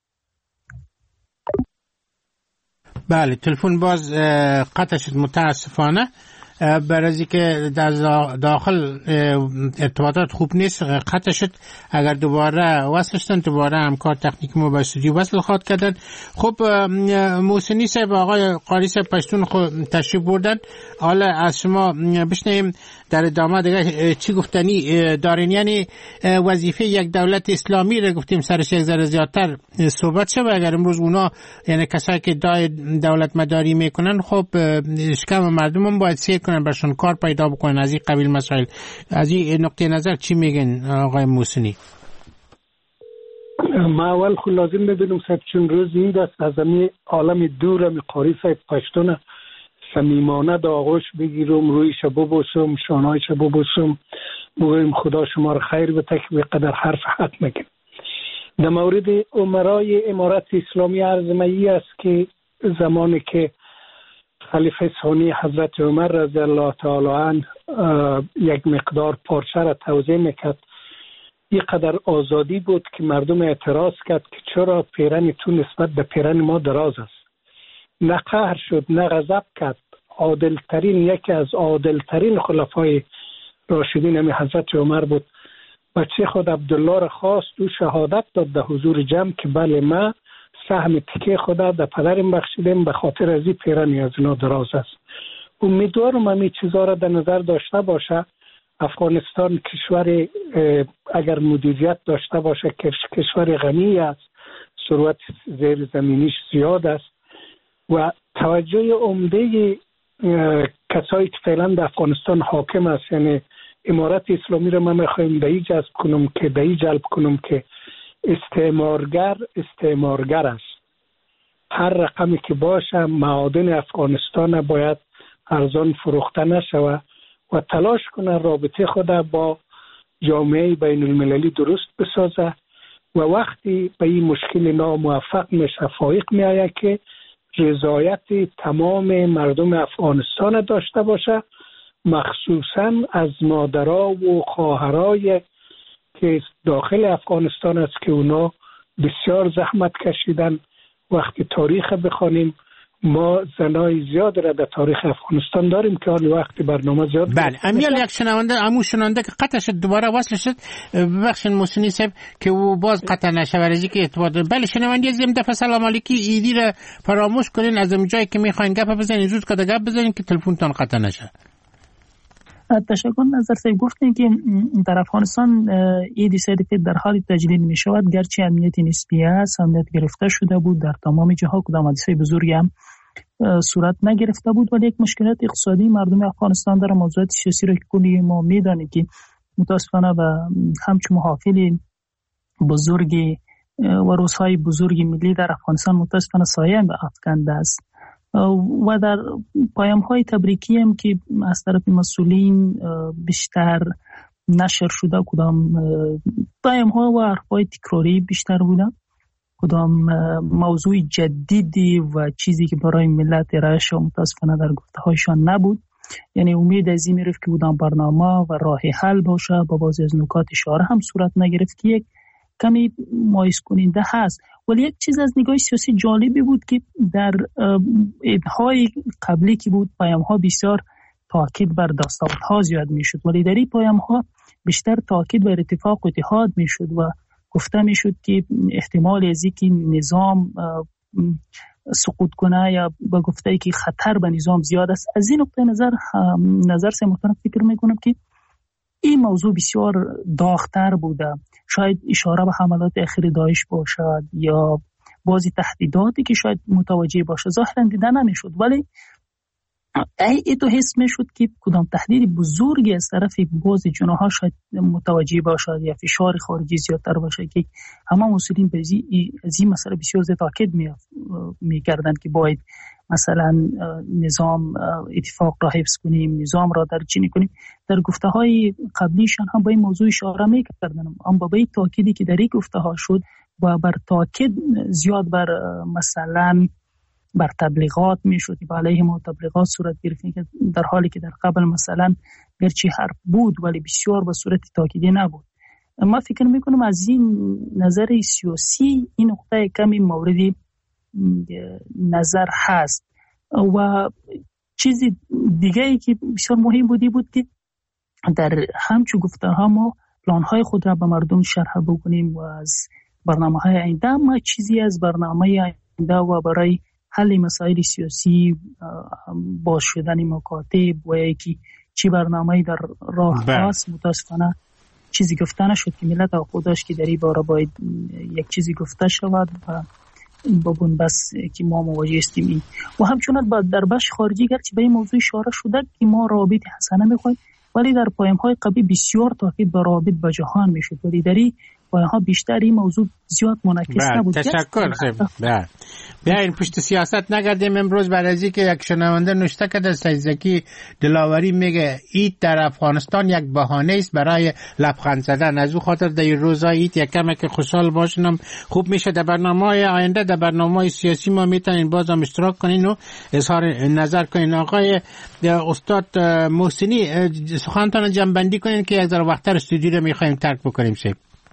بله تلفن باز قطع شد متاسفانه. برای که در داخل ارتباطات خوب نیست قطع شد. اگر دوباره وصل شدن دوباره همکار تکنیک ما به استودیو وصل خواهد کردن. خب محسنی صاحب، آقای قاری صاحب پشتون خود تشریف بردن. حالا از شما بشنیم در ادامه دیگه چی گفتنی دارین. یعنی وظیفه یک دولت اسلامی رو گفتیم سرش یک ذره زیادتر صحبت شد. اگر امروز اونا یعنی کسایی که دولت مداری میکنن خب شکم مردم هم باید سیر کنن، برشون کار پیدا بکنن. از این قبیل مسائل، از این نقطه نظر چی میگن آقای محسنی؟ ما اول خود لازم بدونم صاحب چون روز این دست از همین عالم دورم قاری صاحب پشتون صمیمانه دا آغوش بگیرم، رویش ببوسم، شانهایش ببوسم، بگویم خدا شما رو خیر بده که به قدر حرف حق میگن. در مورد امرای امارت اسلامی عرض می است که زمانی که خلیفه ثانی حضرت عمر رضی الله تعالی عنه یک مقدار پارچه را توزیع میکرد، یک قدر آزادی بود که مردم اعتراض کرد که چرا پیرن تو نسبت به پیرن ما دراز است. نه قهر شد نه غضب کرد. عادلترین یکی از عادلترین خلفای راشدین همی حضرت عمر بود. بچه خود عبدالله را خواست و شهادت داد در حضور جمع که بله ما سهم تکه خدا در پدرم بخشیدیم به خاطر از این پیرنی از اینا دراز است. امیدوارم همین چیزا را در نظر داشته باشه. افغانستان کشور اگر مدیریت داشته باشه کشور غنی است، ثروت زیر زمینیش زیاد است و توجه عمده کسایی که فعلا در افغانستان حاکم است، یعنی امارت اسلامی رو من میخوایم دهی جذب کنم که دهی جلب کنم که استعمارگر استعمارگر است. هر رقمی که باشه معادن افغانستان باید ارزان فروخته نشود و تلاش کنه رابطه خود با جامعه بین المللی درست بسازه و وقتی به این مشکل ناموفق میشه فائق میآید که رضایت تمام مردم افغانستان داشته باشه، مخصوصا از مادرها و خواهرای که داخل افغانستان است که اونا بسیار زحمت کشیدن. وقتی تاریخ بخوانیم ما زنای زیاد را در تاریخ افغانستان داریم که حال وقتی برنامه زیاد. بله امیال یک شنونده امو شنونده که قطع شد دوباره وصل شد. ببخشید محسنی صاحب که او باز قطع نشه ورزی که ارتباط. بله شنونده زم دفعه سلام علیکی ایدی را فراموش کنین، از اون جایی که میخواین گپ بزنین زود کده گپ بزنین که تلفنتون قطع نشه. تشکر. نظر سه گفتین که در افغانستان ایدی سرتیفیکت در حال تجدید می شود، گرچه امنیت نسبی است، امنیت گرفته شده بود در تمام جاها، کدام حادثه بزرگی هم صورت نگرفته بود، ولی یک مشکلات اقتصادی مردم افغانستان در موضوعات سیاسی را که کلی ما میدانیم که متاسفانه و همچون محافل بزرگی و روزهای بزرگی ملی در افغانستان متاسفانه سایه به افکنده است و در پیام های تبریکی هم که از طرف مسئولین بیشتر نشر شده، کدام پیام ها و حرف های تکراری بیشتر بوده، کدام موضوع جدیدی و چیزی که برای ملت ارائه شد متاسفانه در گفته هایشان نبود. یعنی امید از این میرفت که کدام برنامه و راه حل باشه، با بعضی از نکات اشاره هم صورت نگرفت که یک کمی مایوس کننده هست. ولی یک چیز از نگاه سیاسی جالبی بود که در ایدهای قبلی که بود پیام ها بسیار تاکید بر دستاوردها زیاد میشد، ولی در این پیام ها بیشتر تاکید بر اتفاق و اتحاد میشد و گفته میشد که احتمال از اینکه نظام سقوط کنه یا با گفته ای که خطر به نظام زیاد است. از این نقطه نظر نظر سه محترم فکر میکنم که این موضوع بسیار داغ‌تر بوده. شاید اشاره به حملات اخیر داعش باشد یا بعضی تهدیداتی که شاید متوجه باشه، ظاهرا دیده نمیشد، ولی ای تو حس میشد که کدام تهدید بزرگی از طرف بعضی جناها شاید متوجه باشد یا فشار خارجی زیادتر باشه که همه مسئولین به از این مسئله بسیار زیاد تاکید می‌کردند که باید مثلا نظام اتفاق را حفظ کنیم، نظام را در چینی کنیم. در گفته های قبلیشان هم به این موضوع اشاره میکردن، اما به این تاکیدی که در این گفته ها شد و بر تاکید زیاد بر مثلا بر تبلیغات میشد، با علیه ما تبلیغات صورت گرفت که در حالی که در قبل مثلا گرچه حرف بود ولی بسیار به صورت تاکیدی نبود. ما فکر میکنم از این نظر سیاسی این نقطه کمی موردی نظر هست و چیز دیگه ای که بسیار مهم بودی بود که در همچو گفتارها ما پلان‌های خود را به مردم شرح بکنیم و از برنامه‌های آینده، ما چیزی از برنامه آینده و برای حل مسائل سیاسی، باز شدن مکاتب و یکی چی برنامه‌ای در راه هست، متاسفانه چیزی گفته نشد که ملت آگاه داشت که در این باره باید یک چیزی گفته شود و این بابون بس که ما مواجه هستیم. و همچنان در بخش خارجی گرچه به این موضوع اشاره شده که ما روابط حسنه می‌خوایم، ولی در پایم‌های قبلی بسیار تاکید بر روابط با جهان میشد، ولی در این پایم‌ها بیشتر این موضوع زیاد منعکس نبود. تشکر. بله بیاین پشت سیاست نگردیم. امروز بعد از اینکه یک شنونده نوشته کرده سیدزکی دلاوری میگه عید در افغانستان یک بهانه است برای لبخند زدن، از او خاطر در روزای عید یک کمی که خوشحال باشیم خوب میشه. در برنامه‌های آینده، در برنامه‌های سیاسی ما میتونین بازم اشتراک کنین و اظهار نظر کنین. آقای استاد محسنی سخنتان جنبندی کنین که یک ذره وقت‌تر استودیو رو می‌خوایم ترک بکنیم. سه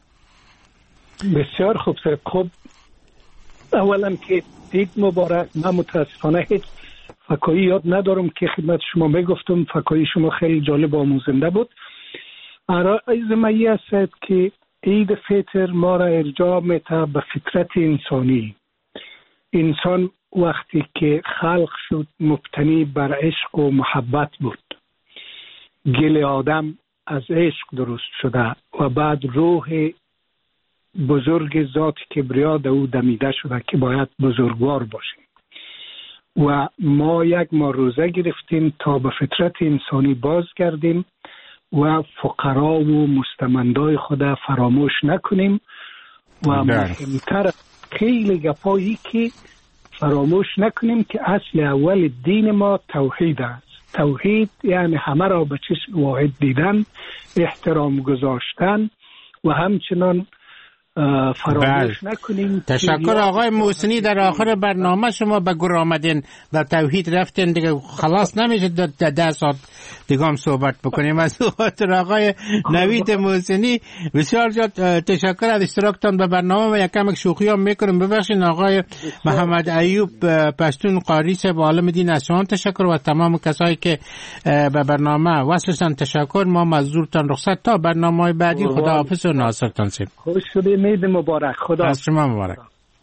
بسیار خوب سر خوب. اولا که عید مبارک. من متاسفانه هیچ فکایی یاد ندارم که خدمت شما میگفتم. فکایی شما خیلی جالب و آموزنده بود. عرض مایی است که عید فطر ما را ارجاع میده به فطرت انسانی. انسان وقتی که خلق شد مبتنی بر عشق و محبت بود. گل آدم از عشق درست شده و بعد روح بزرگ ذات کبریا در او دمیده شده که باید بزرگوار باشیم و ما یک ما روزه گرفتیم تا به فطرت انسانی بازگردیم و فقرا و مستمندای خود فراموش نکنیم و مهمتر خیلی گپایی که فراموش نکنیم که اصل اول دین ما توحید است. توحید یعنی همه را به چشم واحد دیدن، احترام گذاشتن و همچنان فراموش نکنیم. تشکر آقای محسنی. در آخر برنامه شما به گر آمدین، در توحید رفتین دیگه، خلاص نمیشه در ده ساعت دیگه هم صحبت بکنیم. از خاطر آقای نوید محسنی بسیار زیاد تشکر از اشتراکتان به برنامه و یکم شوخی هم میکنم. ببخشید آقای محمد ایوب پشتون قاری صاحب عالم دین از شما تشکر و تمام کسایی که به برنامه وصلشن تشکر. ما مزدورتان رخصت تا برنامه بعدی. خداحافظ و ناصرتان سید. خوش شدید. عید مبارک. خدا از شما مبارک.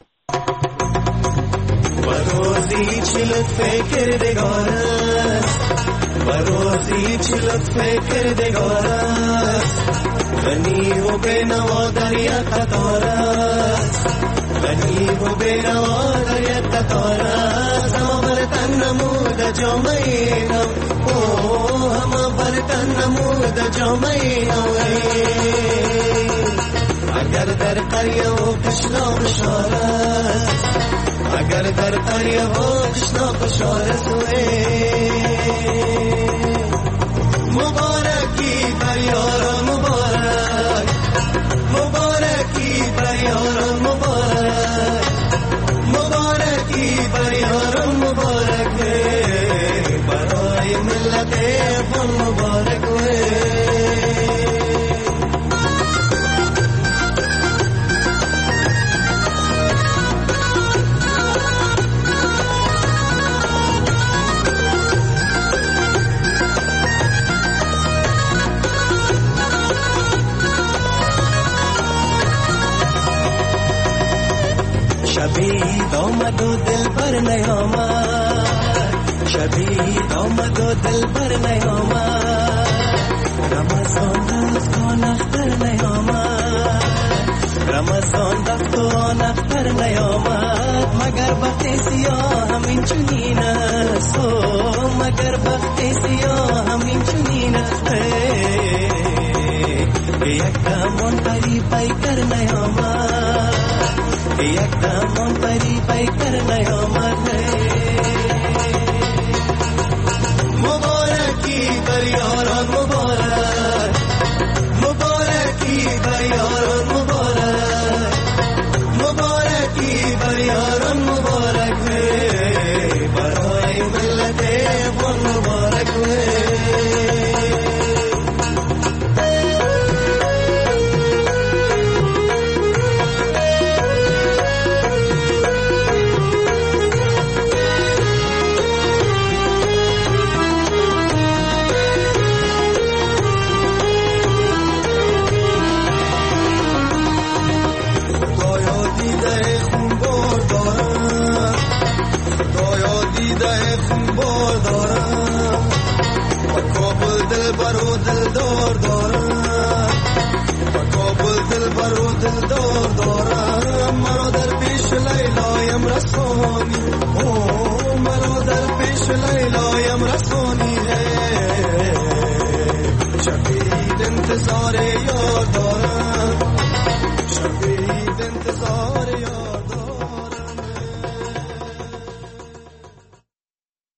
بروزی چی لطف کردگار است، بروزی چی لطف کردگار است، غنی و بینوا در یک قطار است، غنی و بینوا در یک قطار است. همه برتن نمود جامعه نو، اوه همه برتن نمود جامعه نو. اگر در قریه و قشنا بشارت، اگر در قریه و قشنا بشارت مبارکی بر یاران مبارک، مبارکی بر یاران مبارک، مبارکی بر یاران مبارک، برای ملت افغان مبارک. شبید آمد و دل بر نیامد، شبید آمد و دل بر نیامد، رمضان رفت و نختر نیامد، رمضان رفت و نختر نیامد. مگر بخت سیاه همین چنین است، مگر بخت سیاه همین چنین است. یک دمان قریب پیکر نیامد، یک دمان پری پیکر نیامد. مبارکی بر یاران مبارک، مبارکی بر یاران مبارک، مبارکی بر یاران مبارک، برای ملت افغان مبارک. دلبر و دلدار دارم